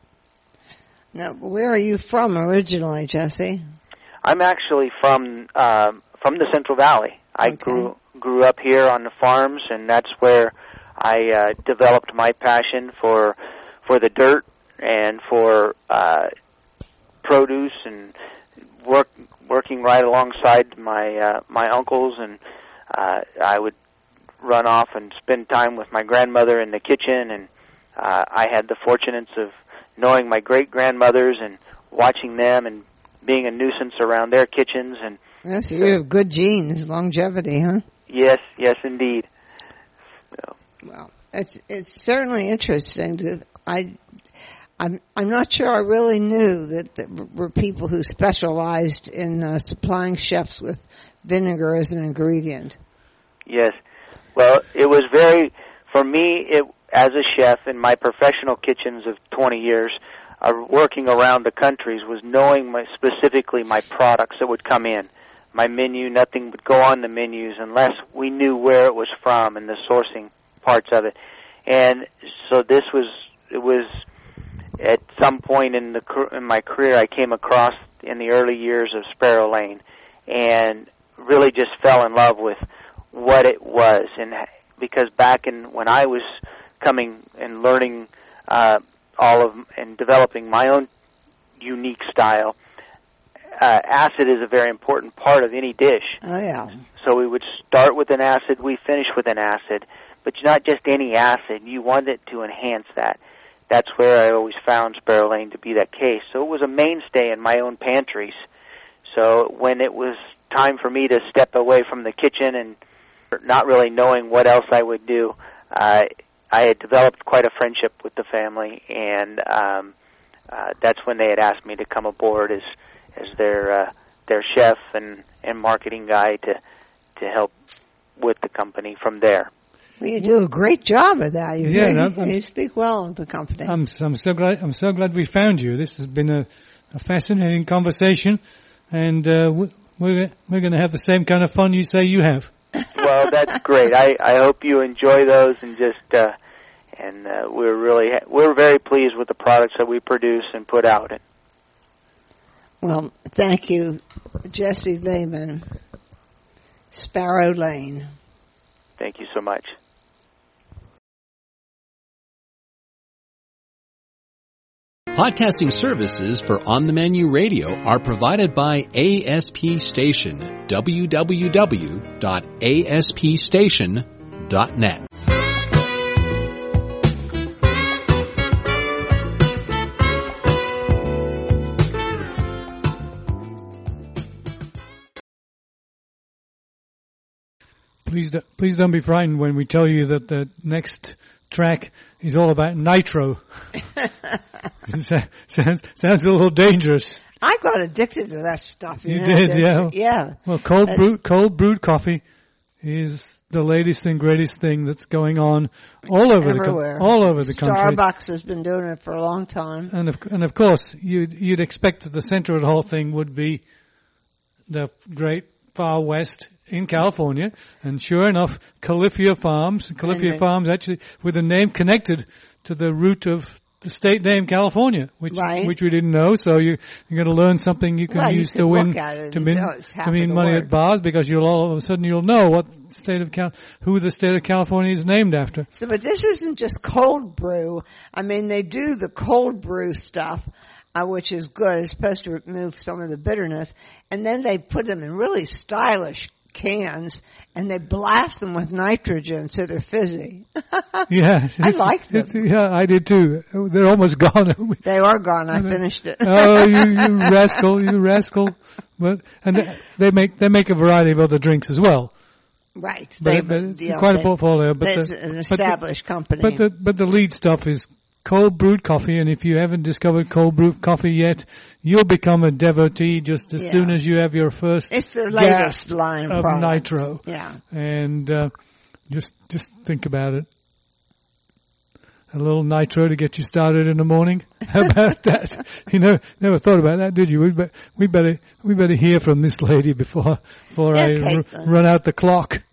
Now, where are you from originally, Jesse? I'm actually from uh, from the Central Valley. I Okay. grew grew up here on the farms, and that's where I uh, developed my passion for for the dirt and for uh, produce, and work working right alongside my uh, my uncles, and uh, I would run off and spend time with my grandmother in the kitchen, and uh, I had the fortunates of knowing my great-grandmothers and watching them and being a nuisance around their kitchens. And yes, you have good genes, longevity, huh? Yes, yes, indeed. So. Well, it's it's certainly interesting. To, I, I'm I'm not sure I really knew that there were people who specialized in uh, supplying chefs with vinegar as an ingredient. Yes. Well, it was very, for me, it as a chef in my professional kitchens of twenty years, uh, working around the countries, was knowing my, specifically my products that would come in. My menu, nothing would go on the menus unless we knew where it was from and the sourcing parts of it. And so this was, it was at some point in the in my career I came across in the early years of Sparrow Lane and really just fell in love with what it was. And because back in when I was coming and learning uh, all of and developing my own unique style, uh, acid is a very important part of any dish. Oh, yeah. So we would start with an acid, we finish with an acid, but not just any acid. You want it to enhance that. That's where I always found Sparrow Lane to be that case. So it was a mainstay in my own pantries. So when it was time for me to step away from the kitchen and not really knowing what else I would do, uh, I had developed quite a friendship with the family, and um, uh, that's when they had asked me to come aboard as as their uh, their chef and, and marketing guy to to help with the company from there. Well, you do a great job of that. You, yeah, really, no, you speak well of the company. I'm I'm so glad I'm so glad we found you. This has been a, a fascinating conversation, and uh, we're we're going to have the same kind of fun you say you have. Well, that's great. I, I hope you enjoy those, and just uh, and uh, we're really we're very pleased with the products that we produce and put out. Well, thank you, Jesse Lehman, Sparrow Lane. Thank you so much. Podcasting services for On the Menu Radio are provided by A S P Station, w w w dot a s p station dot net. Please, do, please don't be frightened when we tell you that the next track is all about nitro. sounds sounds a little dangerous. I got addicted to that stuff. You, you know, did, this, yeah. Yeah. Well, cold brewed cold brewed coffee is the latest and greatest thing that's going on all over Everywhere. the all over the country. Starbucks has been doing it for a long time. And of and of course, you'd you'd expect that the center of the whole thing would be the great far west in California, and sure enough, Califia Farms, Califia the, Farms actually with a name connected to the root of the state name California, which right. which we didn't know. So you you're going to learn something you can well, use you to win to win to win money word. at bars, because you'll all of a sudden you'll know what state of Cal- who the state of California is named after. So, but this isn't just cold brew. I mean, they do the cold brew stuff, uh, which is good. It's supposed to remove some of the bitterness, and then they put them in really stylish cans, and they blast them with nitrogen so they're fizzy. Yeah. I like them. Yeah, I did too. They're almost gone. They are gone. I finished it. Oh, you, you rascal, you rascal. But, and they, they make, they make a variety of other drinks as well. Right. But, they, but it's yeah, quite they, a portfolio. But it's the, an established but the, company. But the, but the lead stuff is cold brewed coffee, and if you haven't discovered cold brewed coffee yet, you'll become a devotee just as yeah. soon as you have your first it's their latest line of products. nitro. Yeah. And uh, just just think about it. A little nitro to get you started in the morning. How about that? You know, never thought about that, did you? We, be, we better we better hear from this lady before before yeah, I r- run out the clock.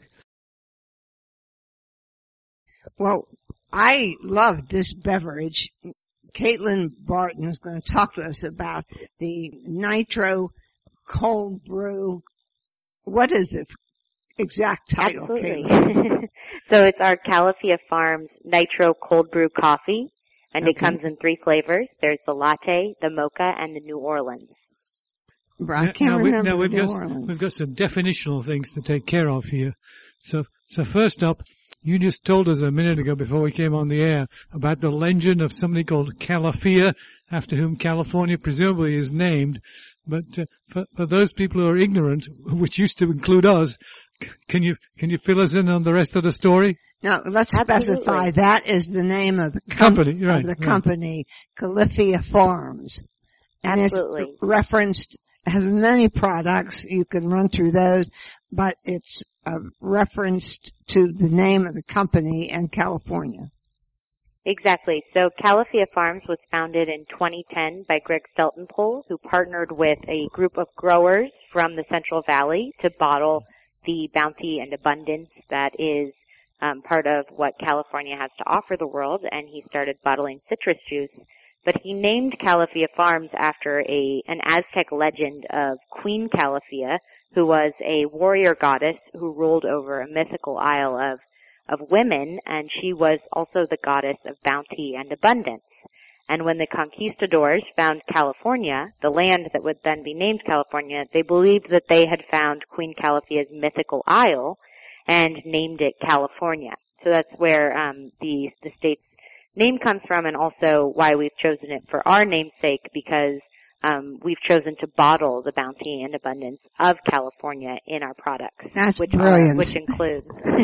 Well, I love this beverage. Caitlin Barton is going to talk to us about the nitro cold brew. What is the exact title, Absolutely. Caitlin? So it's our Califia Farms Nitro Cold Brew Coffee, and okay. it comes in three flavors. There's the latte, the mocha, and the New Orleans. I can't now, we, remember now we've New got Orleans. we've got some definitional things to take care of here. So so first up, You just told us a minute ago before we came on the air about the legend of somebody called Calafia, after whom California presumably is named. But uh, for, for those people who are ignorant, which used to include us, can you can you fill us in on the rest of the story? Now, let's Absolutely. specify that is the name of the com- Company, right, of the right. company, Califia Farms. And Absolutely. it's referenced, has many products, you can run through those, but it's uh, referenced to the name of the company in California. Exactly. So Calafia Farms was founded in twenty ten by Greg Steltenpohl, who partnered with a group of growers from the Central Valley to bottle the bounty and abundance that is um, part of what California has to offer the world, and he started bottling citrus juice. But he named Calafia Farms after a an Aztec legend of Queen Calafia, who was a warrior goddess who ruled over a mythical isle of of women, and she was also the goddess of bounty and abundance. And when the conquistadors found California, the land that would then be named California, they believed that they had found Queen Calafia's mythical isle and named it California. So that's where um, the the state's name comes from, and also why we've chosen it for our namesake, because um, we've chosen to bottle the bounty and abundance of California in our products. That's which brilliant. Are, which include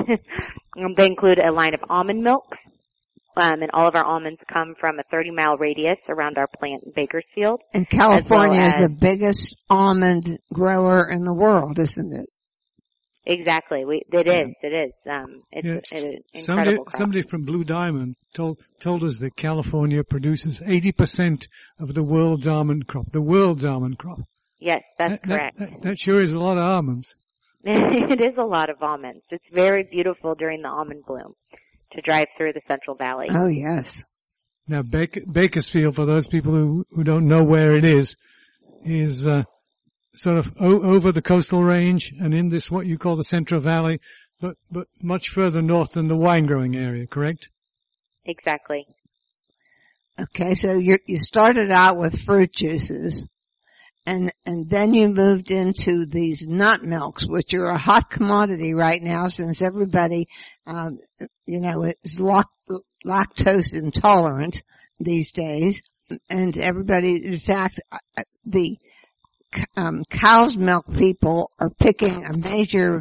um, they include a line of almond milks, um, and all of our almonds come from a thirty mile radius around our plant in Bakersfield. And California well is as, the biggest almond grower in the world, isn't it? Exactly, we, it is. It is. Um, it's Yeah. an incredible Somebody, crop. somebody from Blue Diamond told told us that California produces eighty percent of the world's almond crop. The world's almond crop. Yes, that's that, correct. That, that, that sure is a lot of almonds. It is a lot of almonds. It's very beautiful during the almond bloom to drive through the Central Valley. Oh, yes. Now, Baker, Bakersfield, for those people who, who don't know where it is, is uh, sort of o- over the coastal range and in this what you call the Central Valley, but but much further north than the wine growing area, correct? Exactly. Okay, so you you started out with fruit juices, and and then you moved into these nut milks, which are a hot commodity right now since everybody, um, you know, is lact- lactose intolerant these days, and everybody, in fact, the um, cow's milk people are picking a major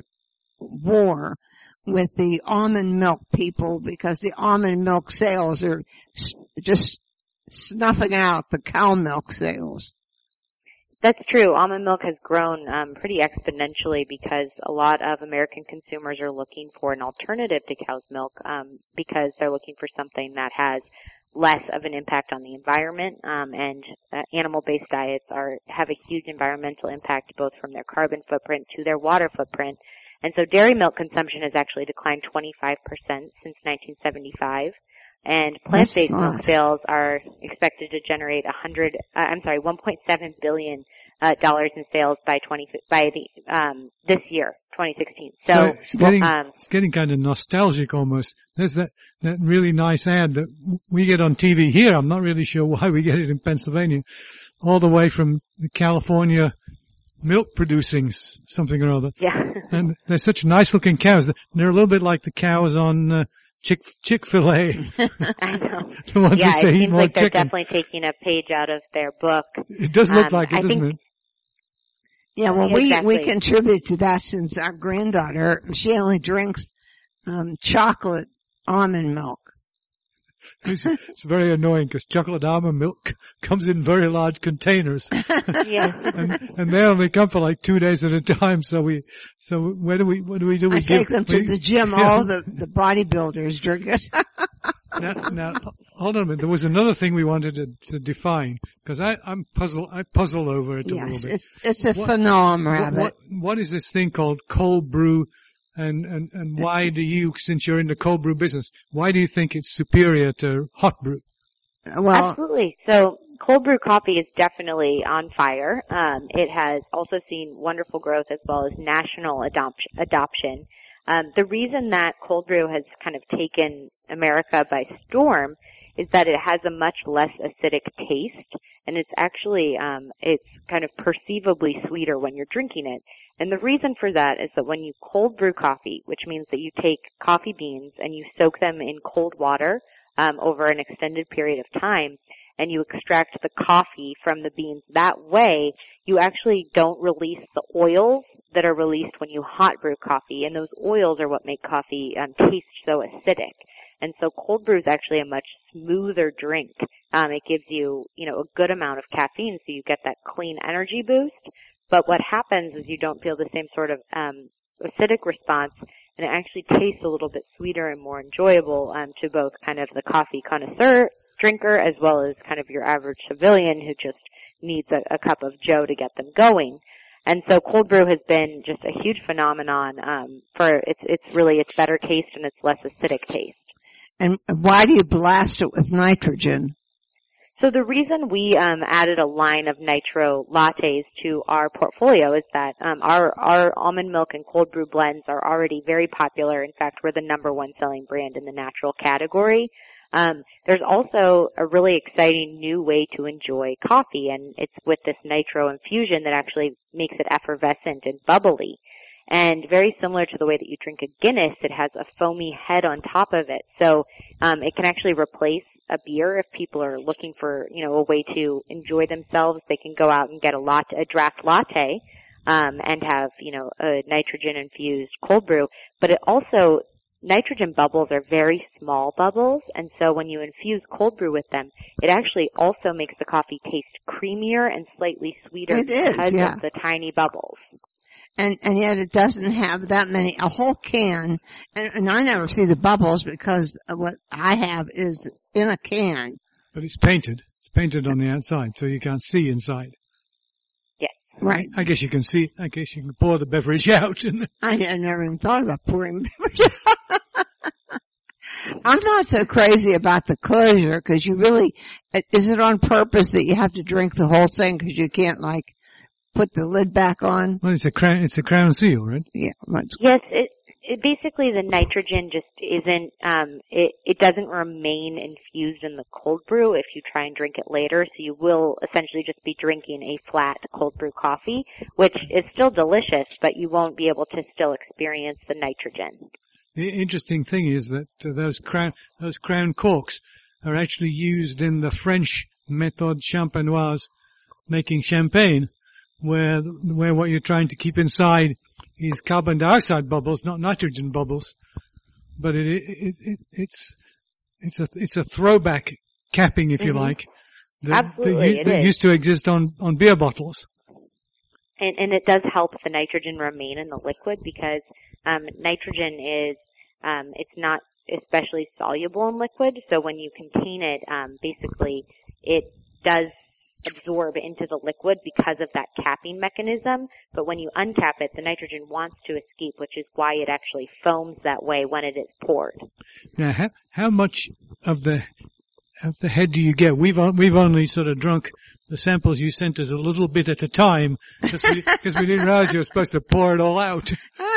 war with the almond milk people because the almond milk sales are just snuffing out the cow milk sales. That's true. Almond milk has grown um, pretty exponentially because a lot of American consumers are looking for an alternative to cow's milk um, because they're looking for something that has less of an impact on the environment, um, and uh, animal-based diets are have a huge environmental impact both from their carbon footprint to their water footprint. And so dairy milk consumption has actually declined twenty-five percent since nineteen seventy-five. And plant-based milk sales are expected to generate a hundred, uh, I'm sorry, one point seven billion uh, dollars in sales by twenty by the um, this year, twenty sixteen. So, so it's getting um, it's getting kind of nostalgic almost. There's that that really nice ad that we get on T V here. I'm not really sure why we get it in Pennsylvania, all the way from the California milk producing s- something or other. yeah. And they're such nice looking cows. They're a little bit like the cows on uh, Chick Chick-fil-A. I know. The ones Yeah, that say it eat seems more like they're chicken. definitely taking a page out of their book. It does look um, like it, I doesn't think, it? Yeah, well, Exactly. we, we contribute to that since our granddaughter, she only drinks, um, chocolate almond milk. It's, it's very annoying because chocolate almond milk comes in very large containers. Yeah. and, and they only come for like two days at a time. So we, so where do we, what do we do? We I take give, them to we- the gym. All the, the bodybuilders drink it. now, now, hold on a minute. There was another thing we wanted to, to define because I, I'm puzzled. I puzzle over it a Yes, little bit. it's, it's a What- phenom, What, rabbit. what, what is this thing called cold brew? And, and, and why do you, since you're in the cold brew business, why do you think it's superior to hot brew? Well, Absolutely. So cold brew coffee is definitely on fire. Um, it has also seen wonderful growth as well as national adoption. adoption. Um, the reason that cold brew has kind of taken America by storm is that it has a much less acidic taste, and it's actually, um, it's kind of perceivably sweeter when you're drinking it. And the reason for that is that when you cold brew coffee, which means that you take coffee beans and you soak them in cold water um, over an extended period of time, and you extract the coffee from the beans that way, you actually don't release the oils that are released when you hot brew coffee, and those oils are what make coffee um, taste so acidic. And so cold brew is actually a much smoother drink. Um, it gives you, you know, a good amount of caffeine, so you get that clean energy boost. But what happens is you don't feel the same sort of um, acidic response, and it actually tastes a little bit sweeter and more enjoyable um, to both kind of the coffee connoisseur drinker as well as kind of your average civilian who just needs a, a cup of joe to get them going. And so cold brew has been just a huge phenomenon um, for it's it's really its better taste and its less acidic taste. And why do you blast it with nitrogen? So the reason we um, added a line of nitro lattes to our portfolio is that um, our our almond milk and cold brew blends are already very popular. In fact, we're the number one selling brand in the natural category. Um, there's also a really exciting new way to enjoy coffee, and it's with this nitro infusion that actually makes it effervescent and bubbly. And very similar to the way that you drink a Guinness, it has a foamy head on top of it. So um, it can actually replace a beer if people are looking for, you know, a way to enjoy themselves. They can go out and get a latte, a draft latte, um, and have, you know, a nitrogen-infused cold brew. But it also nitrogen bubbles are very small bubbles, and so when you infuse cold brew with them, it actually also makes the coffee taste creamier and slightly sweeter it because is, yeah. of the tiny bubbles. And and yet it doesn't have that many, a whole can, and, and I never see the bubbles because what I have is in a can. But it's painted. It's painted on the outside, so you can't see inside. Yes. Right. I guess you can see, I guess you can pour the beverage out. And I, I never even thought about pouring beverage out. I'm not so crazy about the closure because you really, is it on purpose that you have to drink the whole thing because you can't like put the lid back on? Well, it's a crown, it's a crown seal, right? Yeah. Yes, it, it basically the nitrogen just isn't, um, it, it doesn't remain infused in the cold brew if you try and drink it later, so you will essentially just be drinking a flat cold brew coffee, which is still delicious, but you won't be able to still experience the nitrogen. The interesting thing is that uh, those crown, those crown corks are actually used in the French méthode champenoise making champagne, where where what you're trying to keep inside is carbon dioxide bubbles, not nitrogen bubbles. But it, it, it it's it's a it's a throwback capping, if you mm-hmm. like, that, Absolutely, that, that used to exist on on beer bottles. And, and it does help the nitrogen remain in the liquid because um, nitrogen is um, it's not especially soluble in liquid. So when you contain it, um, basically it does absorb into the liquid because of that capping mechanism. But when you uncap it, the nitrogen wants to escape, which is why it actually foams that way when it is poured. Now, how, how much of the of the head do you get? We've we've only sort of drunk the samples you sent us a little bit at a time because we, we didn't realize you were supposed to pour it all out.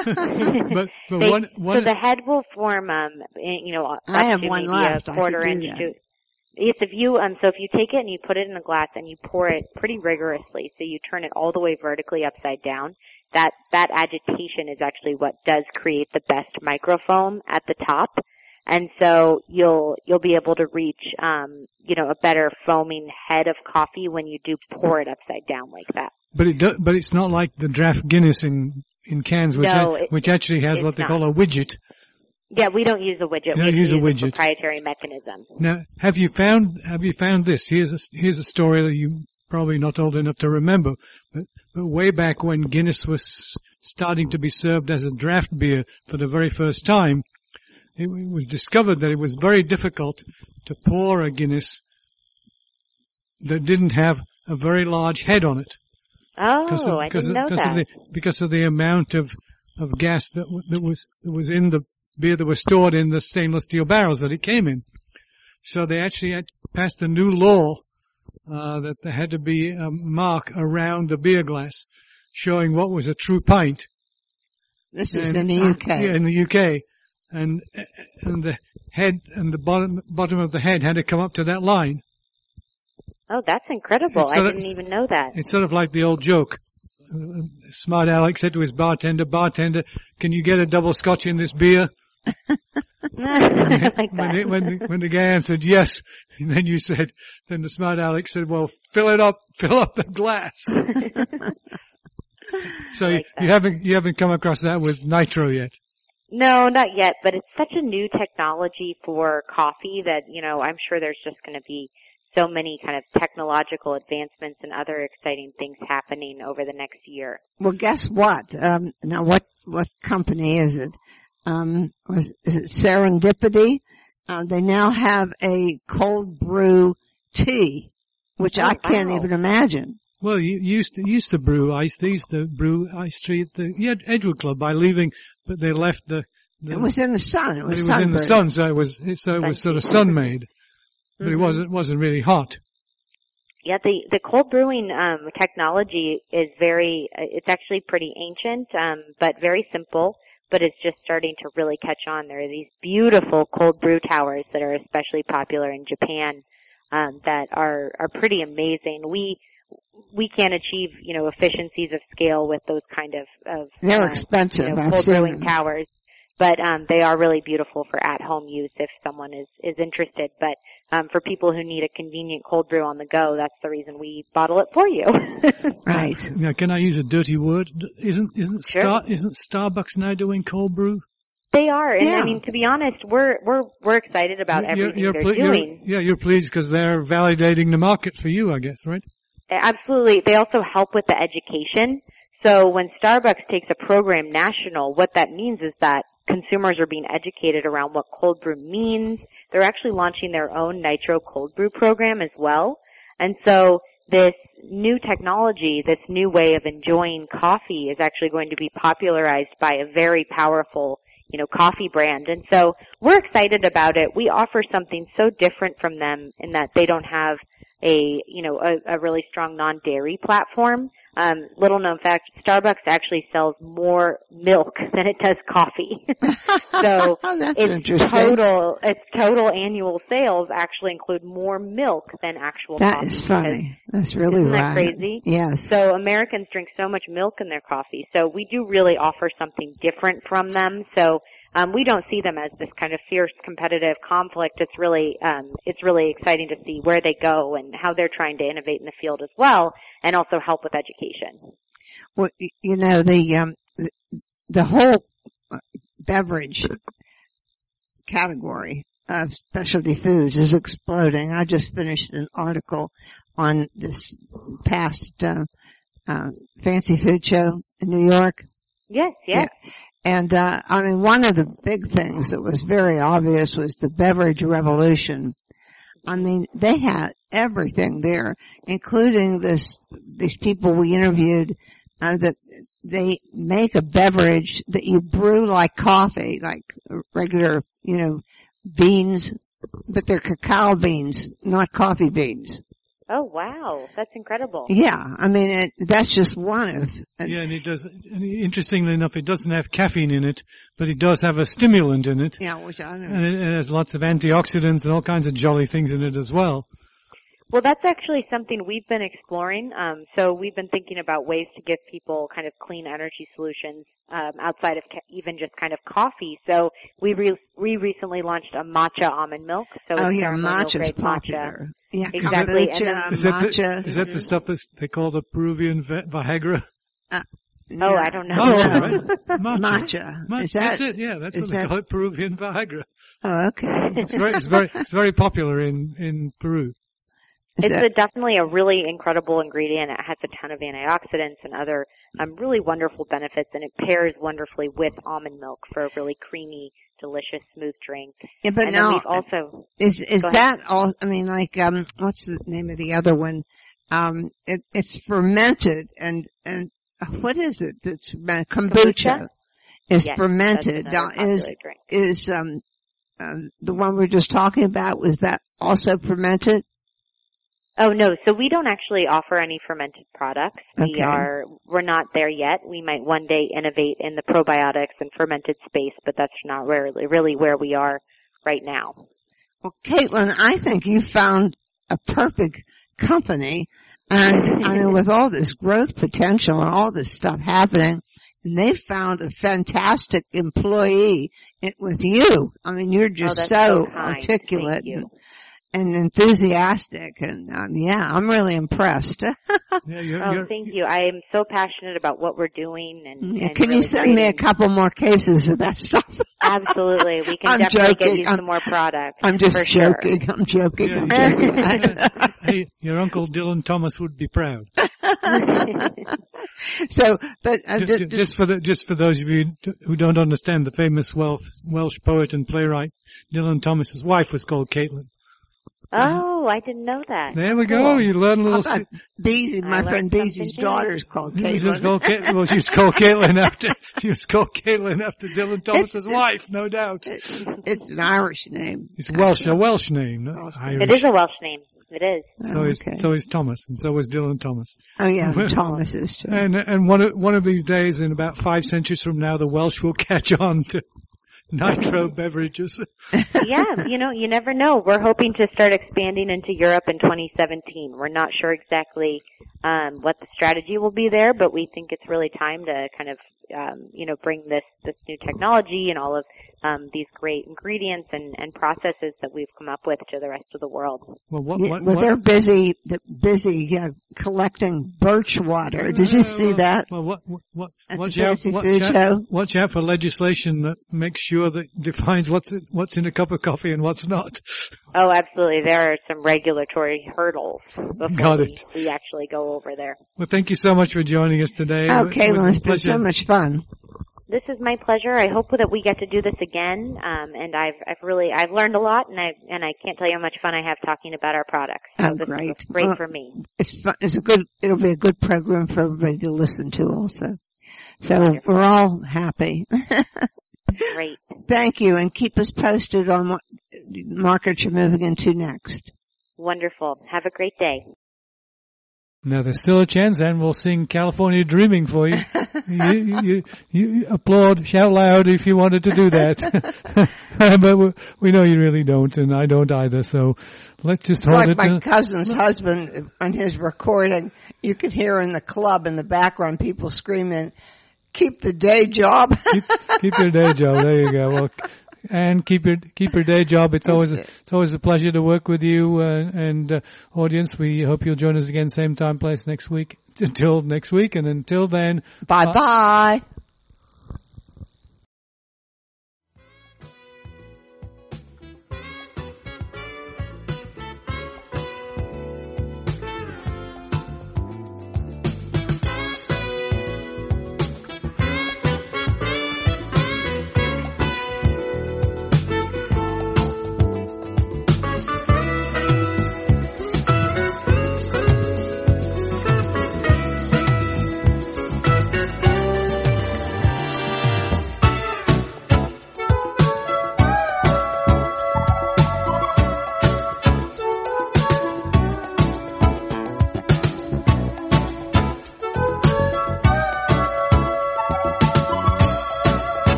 but but they, one, one so the head will form, um, you know, up I have to one maybe left. a quarter I could do inch that. to. Yes, if you um, so if you take it and you put it in a glass and you pour it pretty rigorously, so you turn it all the way vertically upside down. That that agitation is actually what does create the best microfoam at the top. And so you'll you'll be able to reach um you know a better foaming head of coffee when you do pour it upside down like that. But it do, but it's not like the draft Guinness in in cans, which No, a, it- which actually has what they not. call a widget. Yeah, we don't use a widget. You don't we use a use widget. a proprietary mechanism. Now, have you found have you found this? Here's a here's a story that you probably not old enough to remember, but but way back when Guinness was starting to be served as a draft beer for the very first time, it was discovered that it was very difficult to pour a Guinness that didn't have a very large head on it. Oh, Because of, I because didn't of, know because that. Of the, because of the amount of, of gas that, w- that was that was in the beer that was stored in the stainless steel barrels that it came in. So they actually had passed a new law uh, that there had to be a mark around the beer glass showing what was a true pint. This is And- in the U K. Yeah, in the U K. and and the head and the bottom bottom of the head had to come up to that line. Oh, that's incredible. I didn't of, even know that. It's sort of like the old joke. Uh, Smart Alex said to his bartender, bartender, can you get a double scotch in this beer? like when, that. the, when, the, when the guy answered yes, and then you said, then the smart Alex said, well, fill it up, fill up the glass. So like you, you haven't, you haven't come across that with nitro yet. No, not yet, but it's such a new technology for coffee that, you know, I'm sure there's just going to be so many kind of technological advancements and other exciting things happening over the next year. Well, guess what? Um, now, what what company is it? Um, was is it Serendipity? Uh, they now have a cold brew tea, which Oh, I can't wow. even imagine. Well, you used to, used to brew ice. They used to brew iced tea at the yeah, Edgewood Club by leaving, but they left the, the It was in the sun. It was, it was in the sunburned. sun, so it was, so it was sort of sun made. But it Mhm. wasn't, wasn't really hot. Yeah, the the cold brewing um, technology is very. uh, It's actually pretty ancient, um, but very simple. But it's just starting to really catch on. There are these beautiful cold brew towers that are especially popular in Japan um, that are are pretty amazing. We we can't achieve you know efficiencies of scale with those kind of of They're uh, expensive. you know, I've cold seen brewing them. towers. But um, they are really beautiful for at-home use if someone is, is interested. But um, for people who need a convenient cold brew on the go, that's the reason we bottle it for you. Right. Now, can I use a dirty word? Isn't, isn't Sure. Star, isn't Starbucks now doing cold brew? They are, and Yeah. I mean, to be honest, we're we're we're excited about You're- everything you're they're ple- you're- doing. yeah, you're pleased because they're validating the market for you, I guess, right? Absolutely. They also help with the education. So when Starbucks takes a program national, what that means is that consumers are being educated around what cold brew means. They're actually launching their own nitro cold brew program as well. And so this new technology, this new way of enjoying coffee is actually going to be popularized by a very powerful, you know, coffee brand. And so we're excited about it. We offer something so different from them in that they don't have a, you know, a, a really strong non-dairy platform. Um, little known fact, Starbucks actually sells more milk than it does coffee. So Oh, that's its interesting. total, its total annual sales actually include more milk than actual That coffee. is funny. That's really Isn't that right. crazy? Yes. So Americans drink so much milk in their coffee. So we do really offer something different from them. So um, we don't see them as this kind of fierce competitive conflict. It's really um, it's really exciting to see where they go and how they're trying to innovate in the field as well, and also help with education. Well, y- you know, the um, the, the whole beverage category of specialty foods is exploding. I just finished an article on this past uh, uh, fancy food show in New York. Yes, yes. Yeah. And, uh, I mean, one of the big things that was very obvious was the beverage revolution. I mean, they had everything there, including this, these people we interviewed, uh, that they make a beverage that you brew like coffee, like regular, you know, beans, but they're cacao beans, not coffee beans. Oh, wow. That's incredible. Yeah, I mean, it, that's just one of. Yeah, and it does, and interestingly enough, it doesn't have caffeine in it, but it does have a stimulant in it. Yeah, which I don't And it, it has lots of antioxidants and all kinds of jolly things in it as well. Well, that's actually something we've been exploring. Um, so we've been thinking about ways to give people kind of clean energy solutions um, outside of ca- even just kind of coffee. So we re- we recently launched a matcha almond milk. So Oh it's yeah, ceremonial matcha's grade popular. Yeah, Exactly, and kombucha, then- Is that, matcha. the, is that the stuff that they call the Peruvian vi- Viagra? Oh, Yeah. I don't know. Oh, No. all right. Matcha. Matcha. Ma- Is that's that? it, yeah, that's is what they that- call it, Peruvian Viagra. Oh, okay. It's very, it's very, it's very popular in, in Peru. Is It's that- a, definitely a really incredible ingredient. It has a ton of antioxidants and other um, really wonderful benefits, and it pairs wonderfully with almond milk for a really creamy, delicious, smooth drink. yeah, but and now then we've also is is Go ahead. that all? I mean, like, um, what's the name of the other one? Um, it, it's fermented, and and what is it? That's fermented? kombucha, Kombucha? is Yes, fermented. that's another Now, is popular drink. is um, um the one we we're just talking about? Was that also fermented? Oh, no. So we don't actually offer any fermented products. We Okay. are, we're not there yet. We might one day innovate in the probiotics and fermented space, but that's not really, really where we are right now. Well, Caitlin, I think you found a perfect company, and I mean, with all this growth potential and all this stuff happening, and they found a fantastic employee. It was you. I mean, you're just oh, so, so kind. articulate Thank you. and, and enthusiastic, and um, yeah, I'm really impressed. Yeah, you're, Oh, you're, thank you. I am so passionate about what we're doing, and, Yeah, and can really you send me a creating- couple more cases of that stuff? Absolutely, we can I'm definitely joking. get you I'm- some more products. I'm just for sure. joking. I'm joking. I'm Yeah, joking. hey, your Uncle Dylan Thomas would be proud. So, but uh, Just, d- d- just for the, just for those of you who don't understand, the famous Welsh, Welsh poet and playwright Dylan Thomas's wife was called Caitlin. Oh, I didn't know that. There we go. Cool. You learn a how little. about Beezy, I my learned friend something Beezy's new. daughter is called She was Caitlin. called Caitlin. Well, she was called Caitlin after she was called Caitlin after Dylan Thomas's wife, no doubt. It's, it's an Irish name. It's Welsh, a Welsh name, not Irish. It is a Welsh name. It is. So Oh, is okay. so is Thomas, and so is Dylan Thomas. Oh yeah, Thomas is too. And and one of one of these days, in about five centuries from now, the Welsh will catch on to nitro beverages. Yeah, you know, you never know. We're hoping to start expanding into Europe in twenty seventeen. We're not sure exactly um, what the strategy will be there, but we think it's really time to kind of, um, you know, bring this this new technology and all of um, these great ingredients and, and processes that we've come up with to the rest of the world. Well, what, Yeah, what, well, what, they're busy, they're busy uh, collecting birch water. Did you see well, that? Well, what, what, what, At watch the out, Fancy watch Food out, Show? watch out for legislation that makes sure that defines what's in, what's in a cup of coffee and what's not. Oh, absolutely. There are some regulatory hurdles before Got we, it. we actually go over there. Well, thank you so much for joining us today. Oh, It was Caitlin, a it's been so pleasure. much fun. This is my pleasure. I hope that we get to do this again. Um, and I've, I've really, I've learned a lot, and I, and I can't tell you how much fun I have talking about our products. So Oh, this great. is great Well, for me. It's fun. It's a good. It'll be a good program for everybody to listen to, also. So we're all happy. Great. Thank you, and keep us posted on what market you're moving into next. Wonderful. Have a great day. Now, there's still a chance, and we'll sing California Dreaming for you. you, you, you applaud, shout loud if you wanted to do that. But we, we know you really don't, and I don't either, so let's just It's hold like it my to... cousin's husband on his recording. You could hear in the club in the background people screaming, "Keep the day job." keep, keep your day job. There you go. Well, and keep your keep your day job. It's always a, it's always a pleasure to work with you, uh, and uh, audience. We hope you'll join us again, same time, place next week. Until next week, and until then, Bye bye.